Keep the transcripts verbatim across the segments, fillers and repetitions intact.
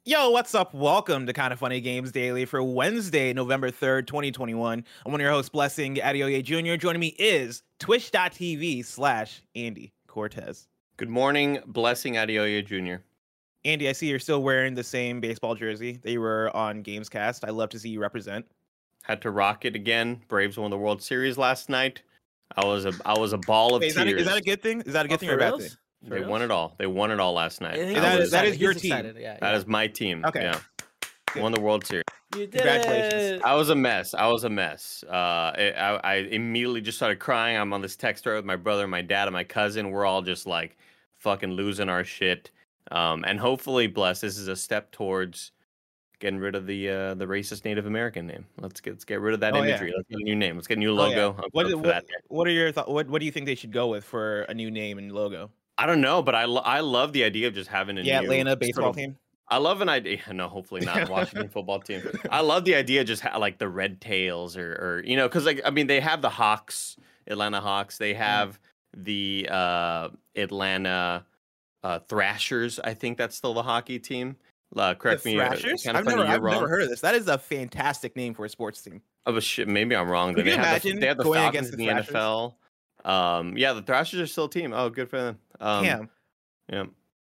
Yo, what's up? Welcome to Kind of Funny Games Daily for Wednesday, November third, twenty twenty-one. I'm one of your hosts, Blessing Adeoye Junior Joining me is twitch.tv slash Andy Cortez. Good morning, Blessing Adeoye Junior Andy, I see you're still wearing the same baseball jersey that you were on Gamescast. I love to see you represent. Had to rock it again. Braves won the World Series last night. I was a I was a ball of Wait, is, tears. that a, is that a good thing? Is that a good Oh, thing for or a bad reals? thing? For They reals? won it all. They won it all last night. I think That I is- was- that is excited. your He's team. excited, Yeah, that yeah. is my team. Okay. Yeah. Good. Won the World Series. You did Congratulations. it. I was a mess. I was a mess. Uh, I, I, I immediately just started crying. I'm on this text thread with my brother, my dad, and my cousin. We're all just like fucking losing our shit. Um, and hopefully, bless, this is a step towards getting rid of the uh, the racist Native American name. Let's get let's get rid of that Oh, yeah. imagery. Let's get a new name. Let's get a new Oh, yeah. logo. I'm What, stoked for what, that. what are your thoughts? What, what do you think they should go with for a new name and logo? I don't know, but I, lo- I love the idea of just having a Yeah, new Atlanta sort baseball of- team. I love an idea. No, hopefully not Washington football team. I love the idea of just ha- like the Red Tails or, or you know, because like I mean they have the Hawks, Atlanta Hawks. They have the uh, Atlanta uh, Thrashers. I think that's still the hockey team. Uh, correct The me. uh, Thrashers? kinda I've funny never, you're I've wrong. never heard of this. That is a fantastic name for a sports team. Oh shit, maybe I'm wrong. Could Then you they have imagine the, they have the going Falcons against in the the Thrashers? N F L. Um, yeah, the Thrashers are still a team. Oh, good for them. Um, Damn. Yeah.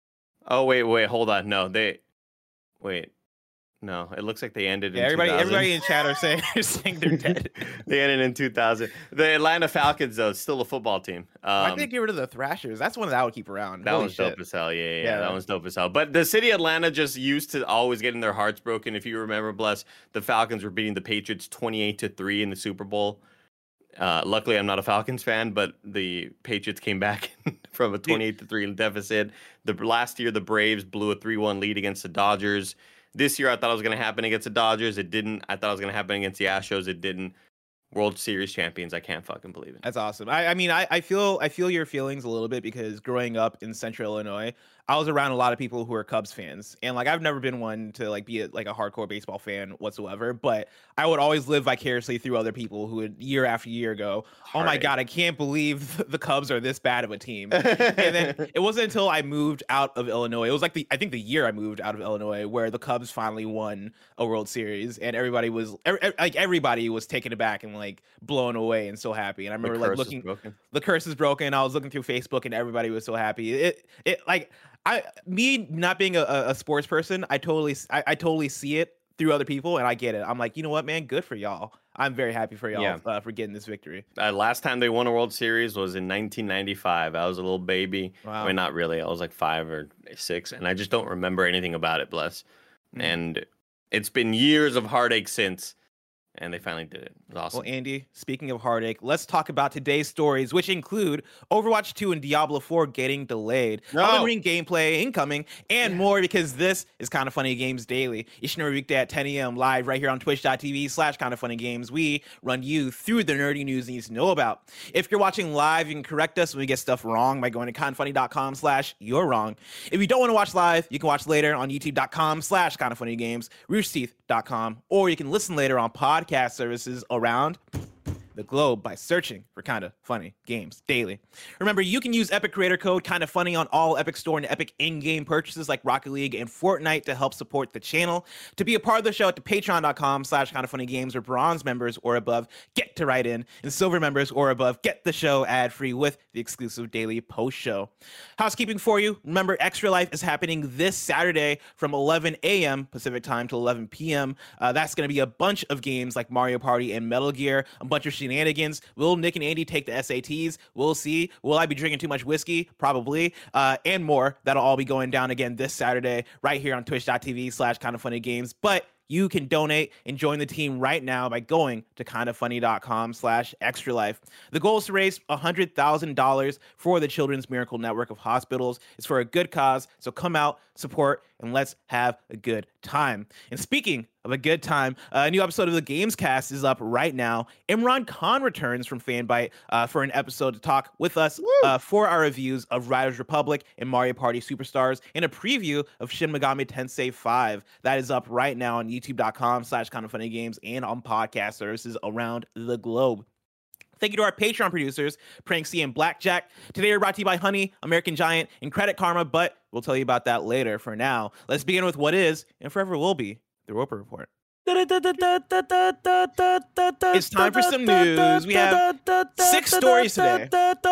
Oh wait, wait, hold on. No, they. Wait. No, it looks like they ended. Yeah, in everybody, two thousand. everybody in chat are saying, saying they're dead. They ended in two thousand. The Atlanta Falcons, though, still a football team. Why'd Um, they get rid of the Thrashers? That's one that I would keep around. that Holy one's shit. dope as hell. Yeah, yeah, yeah, Yeah. that one's dope as hell. But the city of Atlanta just used to always getting their hearts broken. If you remember, Bless, the Falcons were beating the Patriots twenty-eight to three in the Super Bowl. Uh, luckily, I'm not a Falcons fan, but the Patriots came back from a twenty-eight to three deficit. The last year, the Braves blew a three one lead against the Dodgers. This year, I thought it was going to happen against the Dodgers. It didn't. I thought it was going to happen against the Astros. It didn't. World Series champions. I can't fucking believe it. That's awesome. I, I mean, I, I feel I feel your feelings a little bit because growing up in Central Illinois, I was around a lot of people who are Cubs fans, and like I've never been one to like be a, like a hardcore baseball fan whatsoever. But I would always live vicariously through other people who would year after year go, "Oh my Heartache. god, I can't believe the Cubs are this bad of a team." And then it wasn't until I moved out of Illinois. It was like the I think the year I moved out of Illinois where the Cubs finally won a World Series, and everybody was every, like everybody was taken aback and like blown away and so happy. And I The remember like curse is looking, broken. the curse is broken. I was looking through Facebook and everybody was so happy. It it like I me not being a, a a sports person, I totally I, I totally see it through other people and I get it. I'm like, you know what, man, good for y'all. I'm very happy for y'all Yeah. uh, for getting this victory. Uh, last time they won a World Series was in nineteen ninety-five. I was a little baby. Wow. I mean, not really. I was like five or six, and I just don't remember anything about it. Bless. Mm. And it's been years of heartache since, and they finally did it. It was awesome. Well, Andy, speaking of heartache, let's talk about today's stories, which include Overwatch two and Diablo four getting delayed, No. Elden Ring gameplay incoming, and more because this is Kind of Funny Games Daily. Each and every weekday at ten a.m. live right here on twitch.tv slash Kind of Funny Games. We run you through the nerdy news you need to know about. If you're watching live, you can correct us when we get stuff wrong by going to kindoffunny.com slash you're wrong. If you don't want to watch live, you can watch later on youtube.com slash Kind of Funny Games, roosterteeth dot com, or you can listen later on podcast services around the globe by searching for Kinda Funny Games Daily. Remember, you can use Epic Creator Code Kinda Funny on all Epic Store and Epic in-game purchases like Rocket League and Fortnite to help support the channel. To be a part of the show at the patreon.com slash Kinda Funny Games, where bronze members or above get to write in, and silver members or above get the show ad-free with the exclusive daily post show. Housekeeping for you. Remember, Extra Life is happening this Saturday from eleven a.m. Pacific time to eleven p.m. Uh, that's going to be a bunch of games like Mario Party and Metal Gear, a bunch of shenanigans. Will Nick and Andy take the S A Ts? We'll see. Will I be drinking too much whiskey? Probably. Uh, and more. That'll all be going down again this Saturday right here on twitch.tv slash kind of funny games. But you can donate and join the team right now by going to kindoffunny.com slash extra life. The goal is to raise one hundred thousand dollars for the Children's Miracle Network of Hospitals. It's for a good cause, so come out, support, and let's have a good time. And speaking of a good time, a new episode of the Gamescast is up right now. Imran Khan returns from Fanbyte uh, for an episode to talk with us uh, for our reviews of Riders Republic and Mario Party Superstars and a preview of Shin Megami Tensei five. That is up right now on youtube.com slash kind of funny games and on podcast services around the globe. Thank you to our Patreon producers, Pranksy and Blackjack. Today we're brought to you by Honey, American Giant, and Credit Karma, but we'll tell you about that later. For now, let's begin with what is, and forever will be, the Roper Report. It's time for some news. We have six stories today.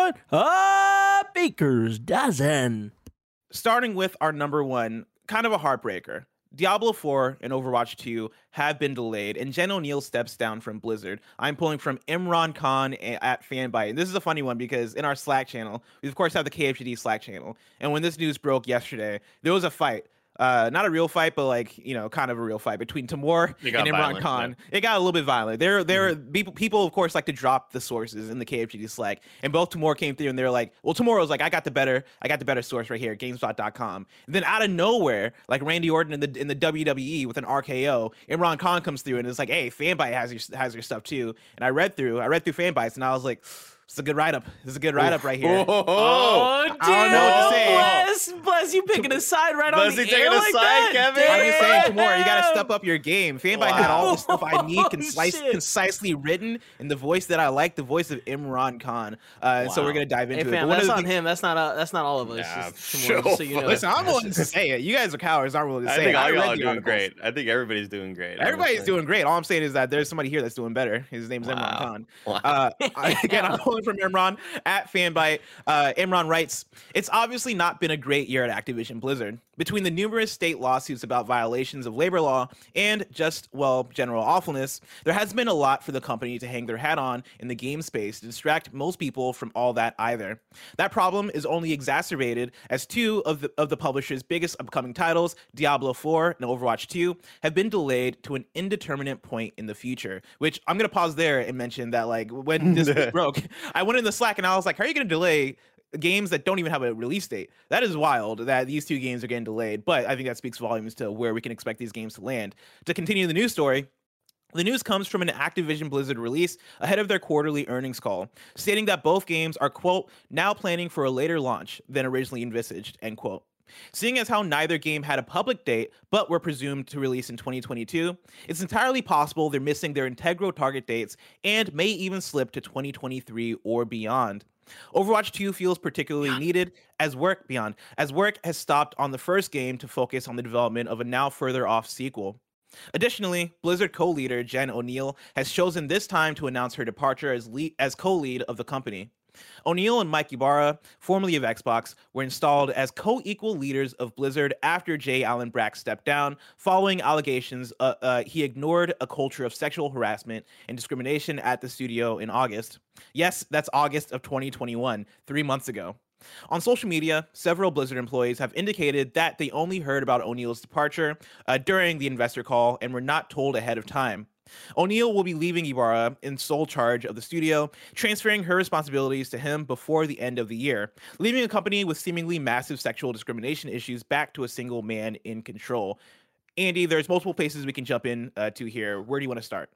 A baker's dozen. Starting with our number one, kind of a heartbreaker. Diablo four and Overwatch two have been delayed, and Jen Oneal steps down from Blizzard. I'm pulling from Imran Khan at Fanbyte. And this is a funny one because in our Slack channel, we of course have the K F G D Slack channel. And when this news broke yesterday, there was a fight. Uh, not a real fight, but like, you know, kind of a real fight between Tamor and Imran violent, Khan. yeah. It got a little bit violent. There, there, mm-hmm. people, people, of course, like to drop the sources in the K F G D Slack, and both Tamor came through, and they're like, "Well, Tamor was like, I got the better, I got the better source right here, GameSpot dot com." And then out of nowhere, like Randy Orton in the in the W W E with an R K O, Imran Khan comes through and it's like, "Hey, Fanbyte has your has your stuff too." And I read through, I read through Fanbytes, and I was like, it's a good write-up. This is a good write-up right here. Oh, oh I don't know what to say. Bless, bless you picking a side right Bless on the you taking air a like side, that. Kevin. I'm just saying, Damn. Tamor, you got to step up your game. Fanbyte Wow. had all the stuff I need, Oh, concise, shit. concisely written in the voice that I like, the voice of Imran Khan. Uh, Wow. So we're gonna dive into Hey, it. fam, But one that's of on the- him. That's not uh, that's not all of us. Yeah, Just, Tamor, sure. just so you know. Listen, I'm willing to say it. You guys are cowards. Aren't willing to I say think it. all I y'all read are the doing articles. great. I think everybody's doing great. Everybody's honestly. doing great. All I'm saying is that there's somebody here that's doing better. His name's Wow. Imran Khan. Wow. Uh, I- again, I'm pulling from Imran at Fanbyte. Uh, Imran writes, "It's obviously not been a great year at Activision Blizzard. Between the numerous state lawsuits about violations of labor law and just, well, general awfulness, there has been a lot for the company to hang their hat on in the game space to distract most people from all that either. That problem is only exacerbated as two of the of the publisher's biggest upcoming titles, Diablo four and Overwatch two, have been delayed to an indeterminate point in the future." Which I'm going to pause there and mention that, like, when this broke, I went in the Slack and I was like, how are you going to delay games that don't even have a release date? That is wild that these two games are getting delayed, but I think that speaks volumes to where we can expect these games to land. To continue the news story, the news comes from an Activision Blizzard release ahead of their quarterly earnings call, stating that both games are, quote, now planning for a later launch than originally envisaged, end quote. Seeing as how neither game had a public date, but were presumed to release in twenty twenty-two, it's entirely possible they're missing their integral target dates and may even slip to twenty twenty-three or beyond. Overwatch two feels particularly needed as work beyond, as work has stopped on the first game to focus on the development of a now further off sequel. Additionally, Blizzard co-leader Jen Oneal has chosen this time to announce her departure as lead, as co-lead of the company. Oneal and Mike Ibarra, formerly of Xbox, were installed as co-equal leaders of Blizzard after J. Allen Brack stepped down following allegations uh, uh, he ignored a culture of sexual harassment and discrimination at the studio in August. Yes, that's August of twenty twenty-one, three months ago. On social media, several Blizzard employees have indicated that they only heard about Oneal's departure uh, during the investor call and were not told ahead of time. Oneal will be leaving Ibarra in sole charge of the studio, transferring her responsibilities to him before the end of the year, leaving a company with seemingly massive sexual discrimination issues back to a single man in control. Andy, there's multiple places we can jump in uh, to here. Where do you want to start?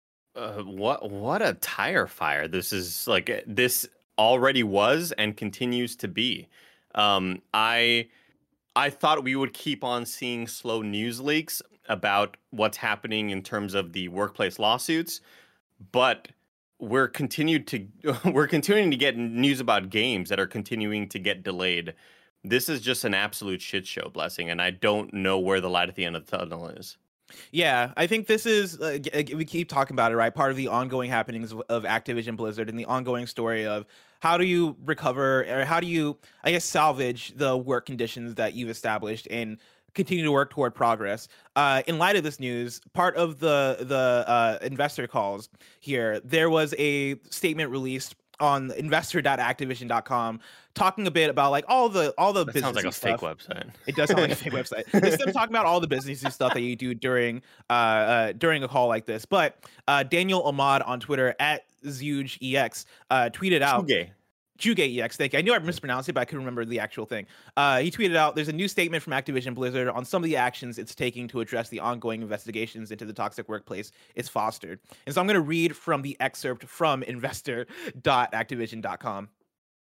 Uh, what what a tire fire this is. Like, this already was and continues to be. Um, I I thought we would keep on seeing slow news leaks about what's happening in terms of the workplace lawsuits, but we're continued to we're continuing to get news about games that are continuing to get delayed. This is just an absolute shit show, Blessing, and I don't know where the light at the end of the tunnel is. Yeah, I think this is, uh, we keep talking about it, right? Part of the ongoing happenings of, of Activision Blizzard and the ongoing story of how do you recover, or how do you, I guess, salvage the work conditions that you've established and continue to work toward progress. Uh, in light of this news, part of the, the uh, investor calls here, there was a statement released on investor dot activision dot com talking a bit about like all the all the That business sounds like a stuff. fake website. It does sound like a fake website. It's them talking about all the businessy stuff that you do during uh, uh during a call like this. But uh, Daniel Ahmad on Twitter at ZugeEX uh, tweeted out. Chuge. JugeEX, thank you. I knew I mispronounced it, but I couldn't remember the actual thing. Uh, he tweeted out, there's a new statement from Activision Blizzard on some of the actions it's taking to address the ongoing investigations into the toxic workplace it's fostered. And so I'm going to read from the excerpt from investor dot activision dot com.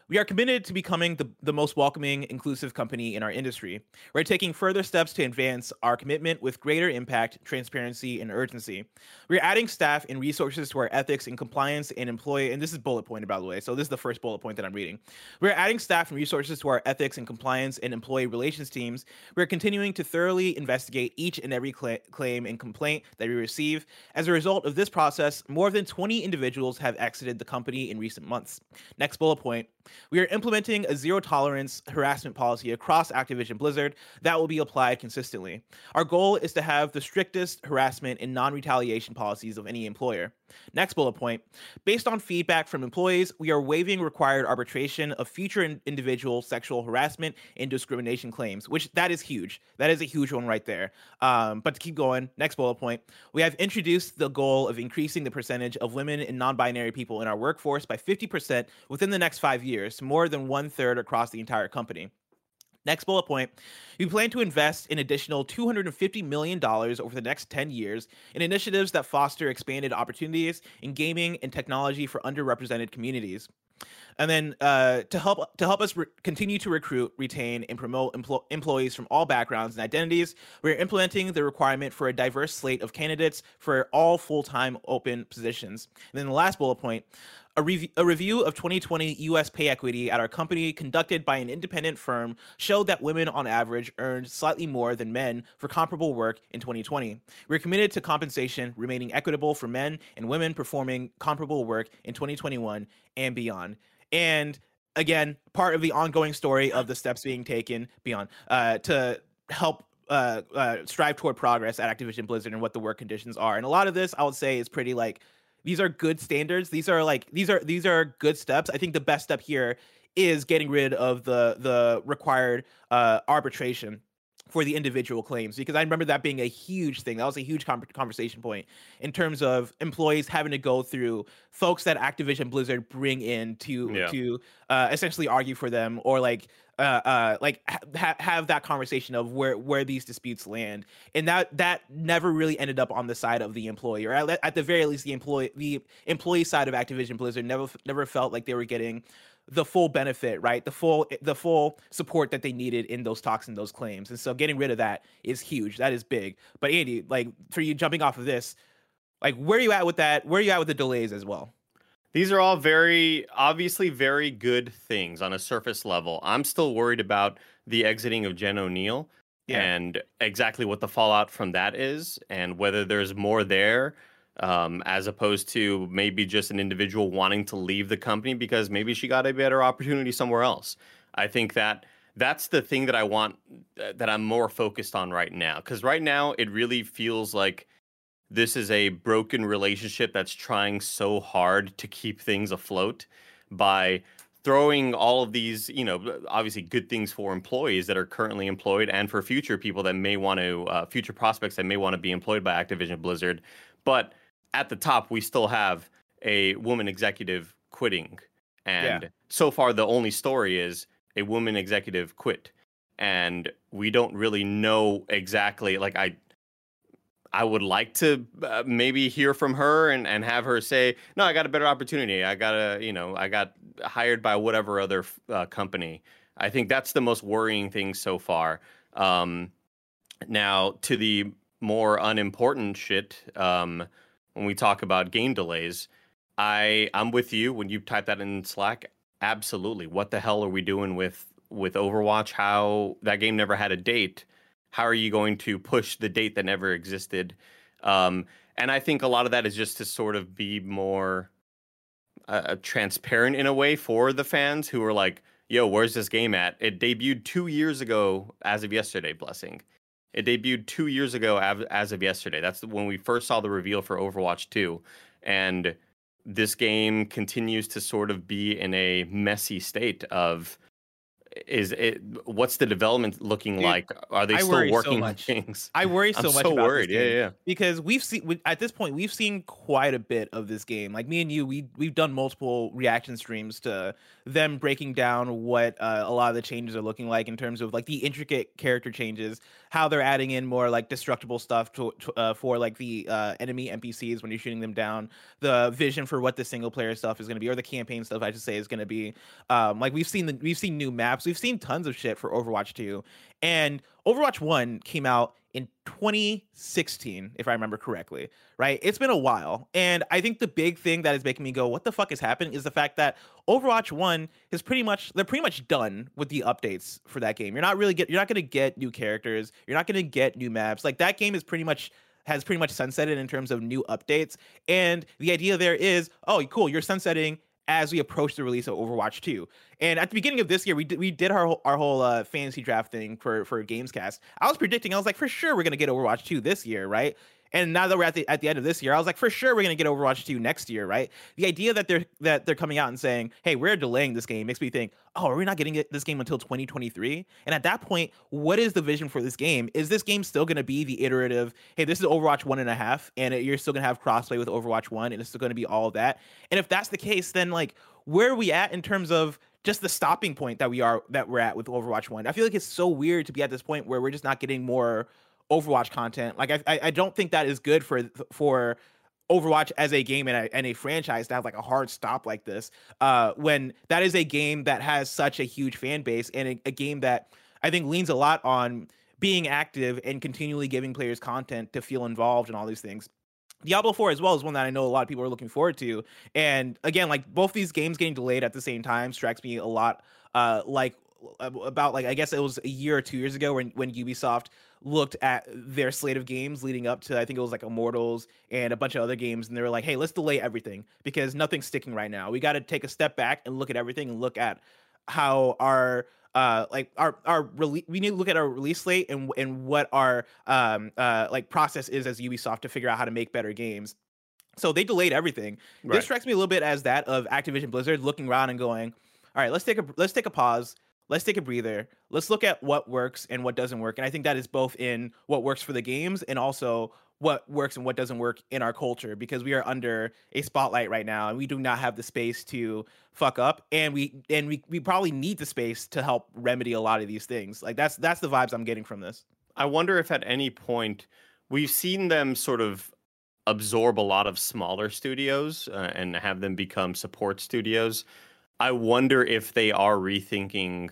We are committed to becoming the, the most welcoming, inclusive company in our industry. We're taking further steps to advance our commitment with greater impact, transparency, and urgency. We're adding staff and resources to our ethics and compliance and employee, and this is bullet pointed, by the way, so this is the first bullet point that I'm reading. We're adding staff and resources to our ethics and compliance and employee relations teams. We're continuing to thoroughly investigate each and every cl- claim and complaint that we receive. As a result of this process, more than twenty individuals have exited the company in recent months. Next bullet point. We are implementing a zero tolerance harassment policy across Activision Blizzard that will be applied consistently. Our goal is to have the strictest harassment and non-retaliation policies of any employer. Next bullet point. Based on feedback from employees, we are waiving required arbitration of future in- individual sexual harassment and discrimination claims, which that is huge. That is a huge one right there. Um, but to keep going, next bullet point. We have introduced the goal of increasing the percentage of women and non-binary people in our workforce by fifty percent within the next five years, to more than one third across the entire company. Next bullet point, we plan to invest an additional two hundred fifty million dollars over the next ten years in initiatives that foster expanded opportunities in gaming and technology for underrepresented communities. And then uh, to help to help us re- continue to recruit, retain, and promote empl- employees from all backgrounds and identities, we're implementing the requirement for a diverse slate of candidates for all full-time open positions. And then the last bullet point, a, rev- a review of twenty twenty U S pay equity at our company conducted by an independent firm showed that women on average earned slightly more than men for comparable work in twenty twenty. We're committed to compensation remaining equitable for men and women performing comparable work in twenty twenty-one and beyond. And again, part of the ongoing story of the steps being taken beyond uh, to help uh, uh, strive toward progress at Activision Blizzard and what the work conditions are. And a lot of this, I would say, is pretty like, these are good standards. These are like these are these are good steps. I think the best step here is getting rid of the the required uh, arbitration for the individual claims, because I remember that being a huge thing. That was a huge com- conversation point in terms of employees having to go through folks that Activision Blizzard bring in to Yeah. to uh, essentially argue for them, or like uh, uh, like ha- have that conversation of where where these disputes land, and that that never really ended up on the side of the employee, or at, at the very least, the employee the employee side of Activision Blizzard never never felt like they were getting the full benefit, right? The full the full support that they needed in those talks and those claims. And so getting rid of that is huge. That is big. But Andy, like for you jumping off of this, like where are you at with that? Where are you at with the delays as well? These are all very, obviously very good things on a surface level. I'm still worried about the exiting of Jen O'Neill Yeah. and exactly what the fallout from that is, and whether there's more there, um, as opposed to maybe just an individual wanting to leave the company because maybe she got a better opportunity somewhere else. I think that that's the thing that I want, that I'm more focused on right now. Because right now, it really feels like this is a broken relationship that's trying so hard to keep things afloat by throwing all of these, you know, obviously good things for employees that are currently employed and for future people that may want to, uh, future prospects that may want to be employed by Activision Blizzard. But at the top, we still have a woman executive quitting. And Yeah. so far, the only story is a woman executive quit. And we don't really know exactly, like, I, I would like to uh, maybe hear from her and, and have her say, no, I got a better opportunity. I got a, you know, I got hired by whatever other uh, company. I think that's the most worrying thing so far. Um, now, to the more unimportant shit, um, when we talk about game delays, I, I'm with you when you type that in Slack. Absolutely. What the hell are we doing with, with Overwatch? How that game never had a date. How are you going to push the date that never existed? Um, and I think a lot of that is just to sort of be more uh, transparent in a way for the fans who are like, yo, where's this game at? It debuted two years ago as of yesterday, Blessing. It debuted two years ago av- as of yesterday. That's when we first saw the reveal for Overwatch two. And this game continues to sort of be in a messy state of is it? What's the development looking Dude, like? Are they I still worry so working on much. things? I worry so I'm much so about worried. this Yeah, game yeah. because we've seen we- at this point we've seen quite a bit of this game. Like me and you, we we've done multiple reaction streams to them breaking down what uh, a lot of the changes are looking like in terms of like the intricate character changes, how they're adding in more like destructible stuff to, to uh, for like the uh, enemy N P Cs when you're shooting them down, the vision for what the single player stuff is going to be, or the campaign stuff I should say is going to be. Um, like we've seen the we've seen new maps, we've seen tons of shit for Overwatch two. And Overwatch one came out in twenty sixteen, if I remember correctly, right? It's been a while. And I think the big thing that is making me go, what the fuck is happening, is the fact that Overwatch one is pretty much, they're pretty much done with the updates for that game. You're not really get, you're not going to get new characters. You're not going to get new maps. Like that game is pretty much, has pretty much sunsetted in terms of new updates. And the idea there is, oh, cool, you're sunsetting as we approach the release of Overwatch two. And at the beginning of this year, we did, we did our whole, our whole uh, fantasy draft thing for, for Gamescast. I was predicting, I was like, for sure we're going to get Overwatch two this year, right? And now that we're at the at the end of this year, I was like, for sure we're gonna get Overwatch two next year, right? The idea that they're that they're coming out and saying, hey, we're delaying this game makes me think, oh, are we not getting it, this game until twenty twenty-three? And at that point, what is the vision for this game? Is this game still gonna be the iterative, hey, this is Overwatch one and a half, and it, you're still gonna have crossplay with Overwatch one, and it's still gonna be all of that? And if that's the case, then like, where are we at in terms of just the stopping point that we are that we're at with Overwatch one? I feel like it's so weird to be at this point where we're just not getting more Overwatch content. Like I, I don't think that is good for for Overwatch as a game and a, and a franchise to have like a hard stop like this. Uh, when that is a game that has such a huge fan base and a, a game that I think leans a lot on being active and continually giving players content to feel involved in all these things. Diablo four as well is one that I know a lot of people are looking forward to. And again, like both these games getting delayed at the same time strikes me a lot uh, like about like I guess it was a year or two years ago when when Ubisoft looked at their slate of games leading up to, I think it was like Immortals and a bunch of other games, and they were like, hey, let's delay everything because nothing's sticking right now. We got to take a step back and look at everything and look at how our uh like our our release, we need to look at our release slate and and what our um uh like process is as Ubisoft to figure out how to make better games. So they delayed everything. Right. This strikes me a little bit as that of Activision Blizzard looking around and going, all right, let's take a let's take a pause. Let's take a breather. Let's look at what works and what doesn't work. And I think that is both in what works for the games and also what works and what doesn't work in our culture, because we are under a spotlight right now and we do not have the space to fuck up. And we and we, we probably need the space to help remedy a lot of these things. Like that's that's the vibes I'm getting from this. I wonder if at any point we've seen them sort of absorb a lot of smaller studios uh, and have them become support studios. I wonder if they are rethinking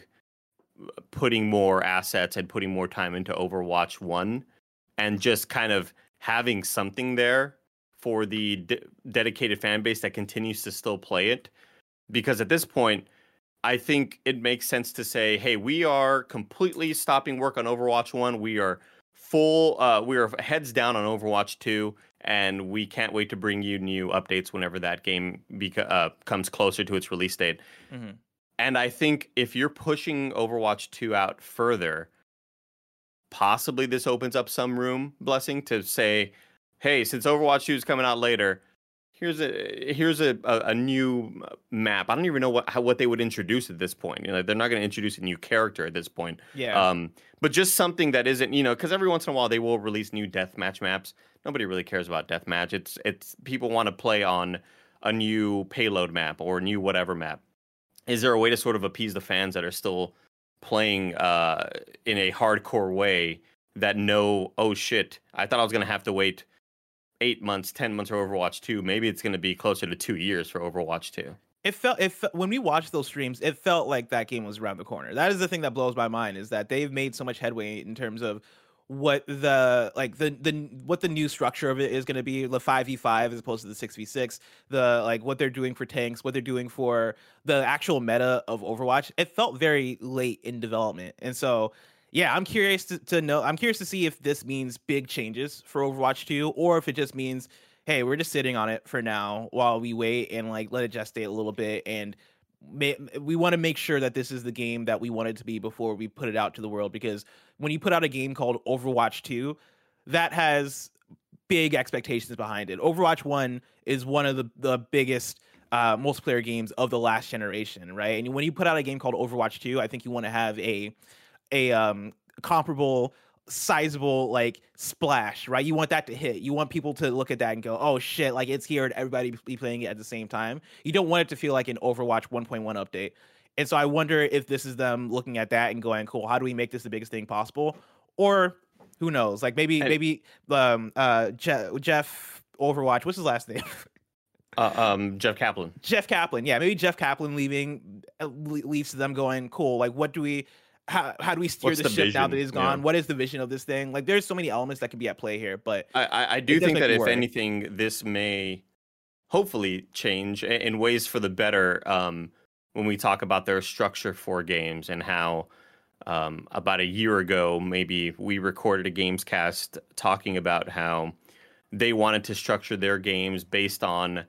putting more assets and putting more time into Overwatch one and just kind of having something there for the de- dedicated fan base that continues to still play it. Because at this point, I think it makes sense to say, hey, we are completely stopping work on Overwatch one. We are full, uh, we are heads down on Overwatch two. And we can't wait to bring you new updates whenever that game beca- uh, comes closer to its release date. Mm-hmm. And I think if you're pushing Overwatch two out further, possibly this opens up some room, Blessing, to say, hey, since Overwatch two is coming out later, here's a here's a, a, a new map. I don't even know what how, what they would introduce at this point. You know, they're not going to introduce a new character at this point. Yeah. Um, but just something that isn't, you know, because every once in a while they will release new deathmatch maps. Nobody really cares about deathmatch. It's it's people want to play on a new payload map or a new whatever map. Is there a way to sort of appease the fans that are still playing uh, in a hardcore way that know, oh shit, I thought I was going to have to wait eight months, ten months for Overwatch two. Maybe it's going to be closer to two years for Overwatch two. It felt, it fe- when we watched those streams, it felt like that game was around the corner. That is the thing that blows my mind, is that they've made so much headway in terms of what the like the the what the new structure of it is going to be, the five v five as opposed to the six v six, the like what they're doing for tanks, what they're doing for the actual meta of Overwatch. It felt very late in development. And so yeah, I'm curious to, to know I'm curious to see if this means big changes for Overwatch two, or if it just means, hey, we're just sitting on it for now while we wait and like let it gestate a little bit, and may, we want to make sure that this is the game that we want it to be before we put it out to the world. Because when you put out a game called Overwatch two, that has big expectations behind it. Overwatch one is one of the, the biggest uh, multiplayer games of the last generation, right? And when you put out a game called Overwatch two, I think you want to have a a um, comparable, sizable like splash, right? You want that to hit. You want people to look at that and go, "Oh shit!" Like it's here, and everybody be playing it at the same time. You don't want it to feel like an Overwatch one point one update. And so I wonder if this is them looking at that and going, "Cool, how do we make this the biggest thing possible?" Or who knows? Like maybe and, maybe um uh Je- Jeff Overwatch. What's his last name? uh, um Jeff Kaplan. Jeff Kaplan. Yeah, maybe Jeff Kaplan leaving leads to them going, "Cool. Like what do we?" How, how do we steer What's the, the ship vision? now that he's gone? Yeah. What is the vision of this thing? Like, there's so many elements that could be at play here, but I, I, I do think that if worry. anything, this may hopefully change in ways for the better um, when we talk about their structure for games and how um, about a year ago, maybe we recorded a Gamescast talking about how they wanted to structure their games based on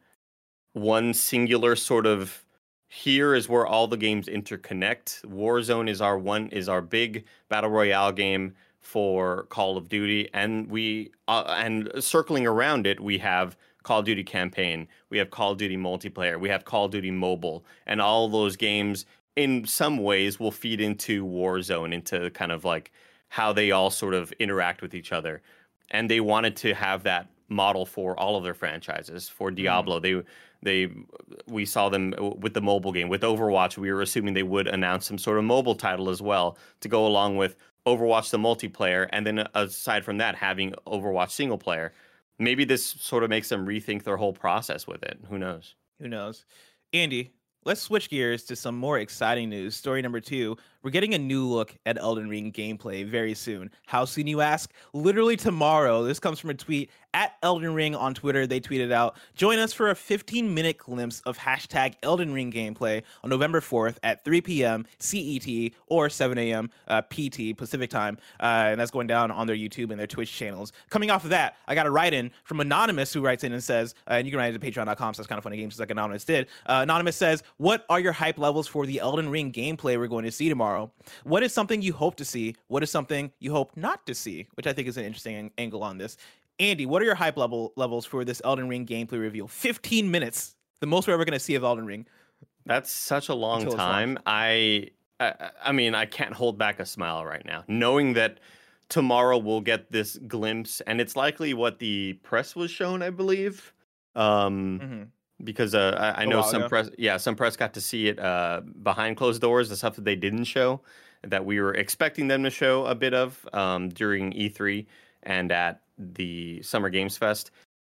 one singular sort of here is where all the games interconnect. Warzone is our one is our big battle royale game for Call of Duty, and we uh, and circling around it, we have Call of Duty campaign, we have Call of Duty multiplayer, we have Call of Duty mobile, and all those games in some ways will feed into Warzone, into kind of like how they all sort of interact with each other. And they wanted to have that model for all of their franchises. For Diablo, mm. they they we saw them with the mobile game. With Overwatch, we were assuming they would announce some sort of mobile title as well to go along with Overwatch the multiplayer, and then aside from that, having Overwatch single player. Maybe this sort of makes them rethink their whole process with it. Who knows? Who knows? Andy, let's switch gears to some more exciting news. Story number two. We're getting a new look at Elden Ring gameplay very soon. How soon, you ask? Literally tomorrow. This comes from a tweet at Elden Ring on Twitter. They tweeted out, join us for a fifteen minute glimpse of hashtag Elden Ring gameplay on November fourth at three p.m. C E T or seven a.m. Uh, P T, Pacific time. Uh, and that's going down on their YouTube and their Twitch channels. Coming off of that, I got a write-in from Anonymous, who writes in and says, uh, and you can write it to patreon dot com, so it's kind of funny games, just like Anonymous did. Uh, Anonymous says, what are your hype levels for the Elden Ring gameplay we're going to see tomorrow? What is something you hope to see? What is something you hope not to see? Which I think is an interesting ang- angle on this. Andy, what are your hype level levels for this Elden Ring gameplay reveal? fifteen minutes, the most we're ever going to see of Elden Ring. That's such a long time. I, I, I mean, I can't hold back a smile right now, knowing that tomorrow we'll get this glimpse, and it's likely what the press was shown, I believe. Um, mm-hmm. Because uh, I, I know some ago. press, yeah, some press got to see it uh, behind closed doors, the stuff that they didn't show, that we were expecting them to show a bit of um, during E three and at the Summer Games Fest.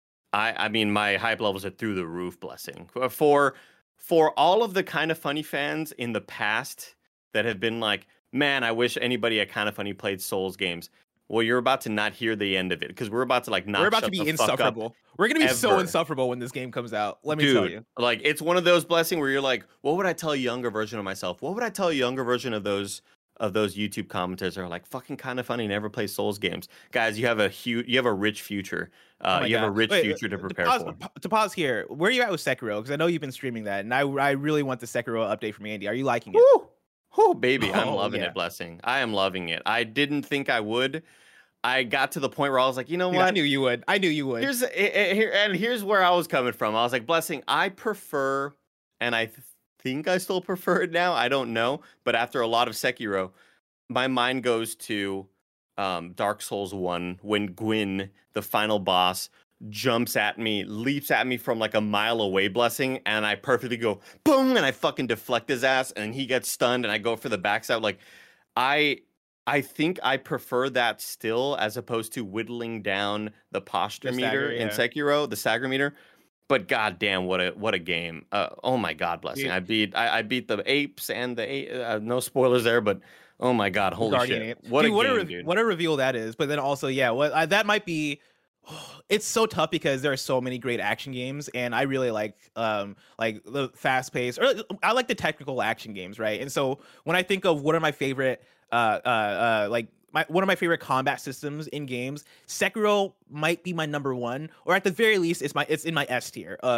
I, I mean, my hype levels are through the roof, Blessing. For for all of the Kind of Funny fans in the past that have been like, man, I wish anybody at Kind of Funny played Souls games. Well, you're about to not hear the end of it because we're about to like not. We're about shut to be the fuck insufferable. Up we're gonna be ever. so insufferable when this game comes out. Let me Dude, tell you. Like it's one of those Blessing where you're like, what would I tell a younger version of myself? What would I tell a younger version of those of those YouTube commenters that are like fucking Kind of Funny, never play Souls games? Guys, you have a huge, you have a rich future. Uh, oh you God. have a rich Wait, future to prepare to pause, for. To pause here, where are you at with Sekiro? Because I know you've been streaming that, and I I really want the Sekiro update from Andy. Are you liking it? Woo! Oh, baby, I'm Oh, loving yeah. it, Blessing. I am loving it. I didn't think I would. I got to the point where I was like, you know Dude, what? I knew you would. I knew you would. Here's here and here's where I was coming from. I was like, Blessing, I prefer, and I th- think I still prefer it now. I don't know, but after a lot of Sekiro, my mind goes to um, Dark Souls one when Gwyn, the final boss, jumps at me, leaps at me from like a mile away, Blessing, and I perfectly go boom, and I fucking deflect his ass, and he gets stunned, and I go for the backside. Like, I. I think I prefer that still as opposed to whittling down the posture The meter stagger, in yeah. Sekiro, the stagger meter. But goddamn, what a what a game! Uh, oh my God, Blessing! Dude. I beat I, I beat the apes and the a- uh, no spoilers there, but oh my God, holy Guardian shit! Ape. What dude, a what game, a re- dude! what a reveal that is. But then also, yeah, what I, that might be. It's so tough because there are so many great action games, and I really like um like the fast paced, or I like the technical action games, right? And so when I think of what are my favorite uh uh, uh like. My, one of my favorite combat systems in games, Sekiro might be my number one, or at the very least, it's my it's in my S tier of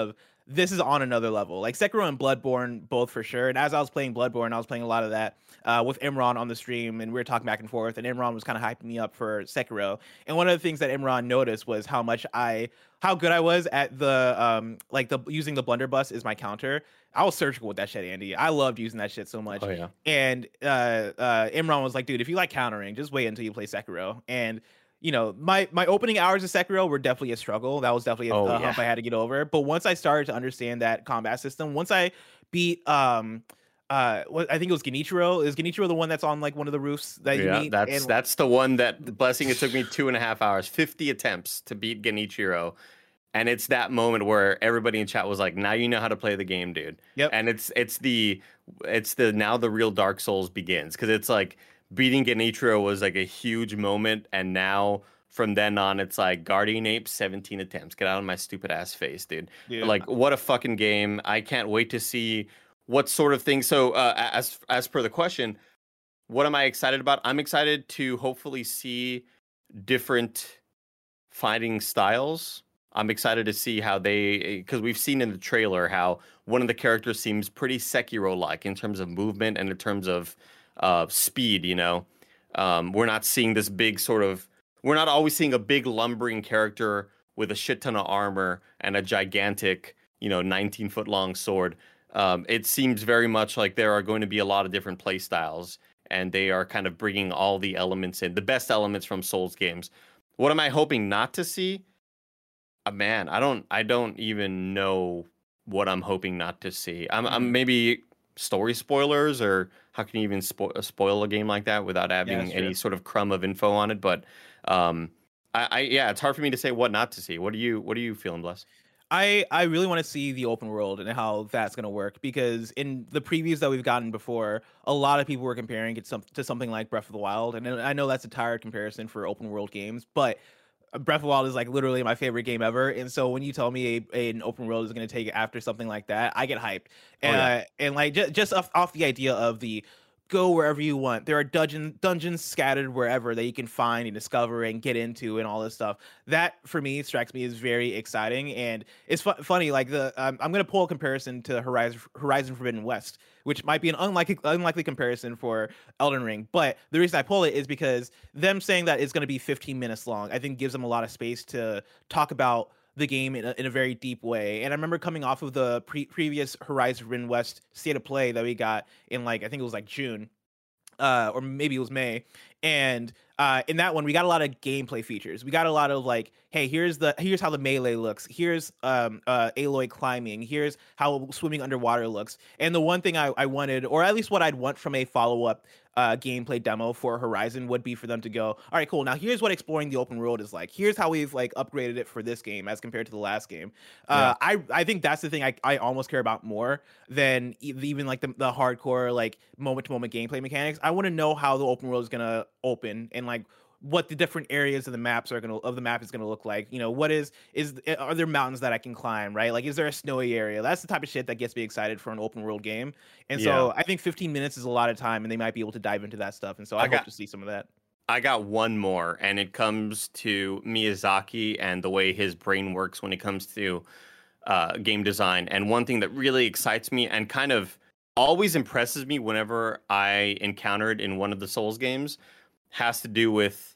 this is on another level. Like Sekiro and Bloodborne, both for sure. And as I was playing Bloodborne, I was playing a lot of that uh, with Imran on the stream, and we were talking back and forth. And Imran was kind of hyping me up for Sekiro. And one of the things that Imran noticed was how much I, how good I was at the, um, like the using the blunderbuss is my counter. I was surgical with that shit, Andy. I loved using that shit so much. Oh yeah. And uh, uh, Imran was like, dude, if you like countering, just wait until you play Sekiro. And you know, my my opening hours of Sekiro were definitely a struggle. That was definitely a, Oh, a yeah. hump I had to get over. But once I started to understand that combat system, once I beat um uh what I think it was Genichiro. Is Genichiro the one that's on like one of the roofs that you Yeah, meet? that's And- that's the one that blessing. It took me two and a half hours, fifty attempts to beat Genichiro, and it's that moment where everybody in chat was like, "Now you know how to play the game, dude." Yep. And it's it's the it's the now the real Dark Souls begins, because it's like beating Genichiro was like a huge moment, and now from then on it's like Guardian Ape, seventeen attempts. Get out of my stupid ass face, dude. Dude. Like, what a fucking game. I can't wait to see what sort of thing. So uh, as as per the question, what am I excited about? I'm excited to hopefully see different fighting styles. I'm excited to see how they, because we've seen in the trailer how one of the characters seems pretty Sekiro-like in terms of movement and in terms of uh, speed, you know. Um, we're not seeing this big sort of, we're not always seeing a big lumbering character with a shit ton of armor and a gigantic, you know, nineteen foot long sword. Um, it seems very much like there are going to be a lot of different play styles, and they are kind of bringing all the elements in, the best elements from Souls games. What am I hoping not to see? Uh, man, I don't, I don't even know what I'm hoping not to see. I'm, I'm maybe story spoilers, or how can you even spo- spoil a game like that without having that's any true. sort of crumb of info on it? But, um, I, I, yeah, it's hard for me to say what not to see. What are you, what are you feeling, Bless? I, I really want to see the open world and how that's going to work, because in the previews that we've gotten before, a lot of people were comparing it some, to something like Breath of the Wild. And I know that's a tired comparison for open world games, but Breath of the Wild is like literally my favorite game ever. And so when you tell me a, a- an open world is going to take after something like that, I get hyped. Oh, And, yeah. uh, and like just, just off, off the idea of the go wherever you want. There are dungeon dungeons scattered wherever that you can find and discover and get into and all this stuff. That for me strikes me as very exciting, and it's fu- funny. Like the um, I'm gonna pull a comparison to Horizon Horizon Forbidden West, which might be an unlikely unlikely comparison for Elden Ring. But the reason I pull it is because them saying that it's gonna be fifteen minutes long, I think gives them a lot of space to talk about the game in a, in a very deep way. And I remember coming off of the pre- previous Horizon Forbidden West state of play that we got in like I think it was like June, uh, or maybe it was May. And uh, in that one, we got a lot of gameplay features. We got a lot of like, hey, here's the here's how the melee looks. Here's um, uh, Aloy climbing. Here's how swimming underwater looks. And the one thing I, I wanted, or at least what I'd want from a follow up uh, gameplay demo for Horizon, would be for them to go, all right, cool. Now here's what exploring the open world is like. Here's how we've like upgraded it for this game as compared to the last game. Uh, I I think that's the thing I, I almost care about more than e- even like the, the hardcore like moment to moment gameplay mechanics. I want to know how the open world is gonna open, and like what the different areas of the maps are gonna of the map is gonna look like. You know, what is is are there mountains that I can climb, right? Like, is there a snowy area? That's the type of shit that gets me excited for an open world game. And so Yeah. I think fifteen minutes is a lot of time, and they might be able to dive into that stuff. And so I, I hope got- to see some of that. I got one more, and it comes to Miyazaki and the way his brain works when it comes to uh, game design. And one thing that really excites me and kind of always impresses me whenever I encounter it in one of the Souls games has to do with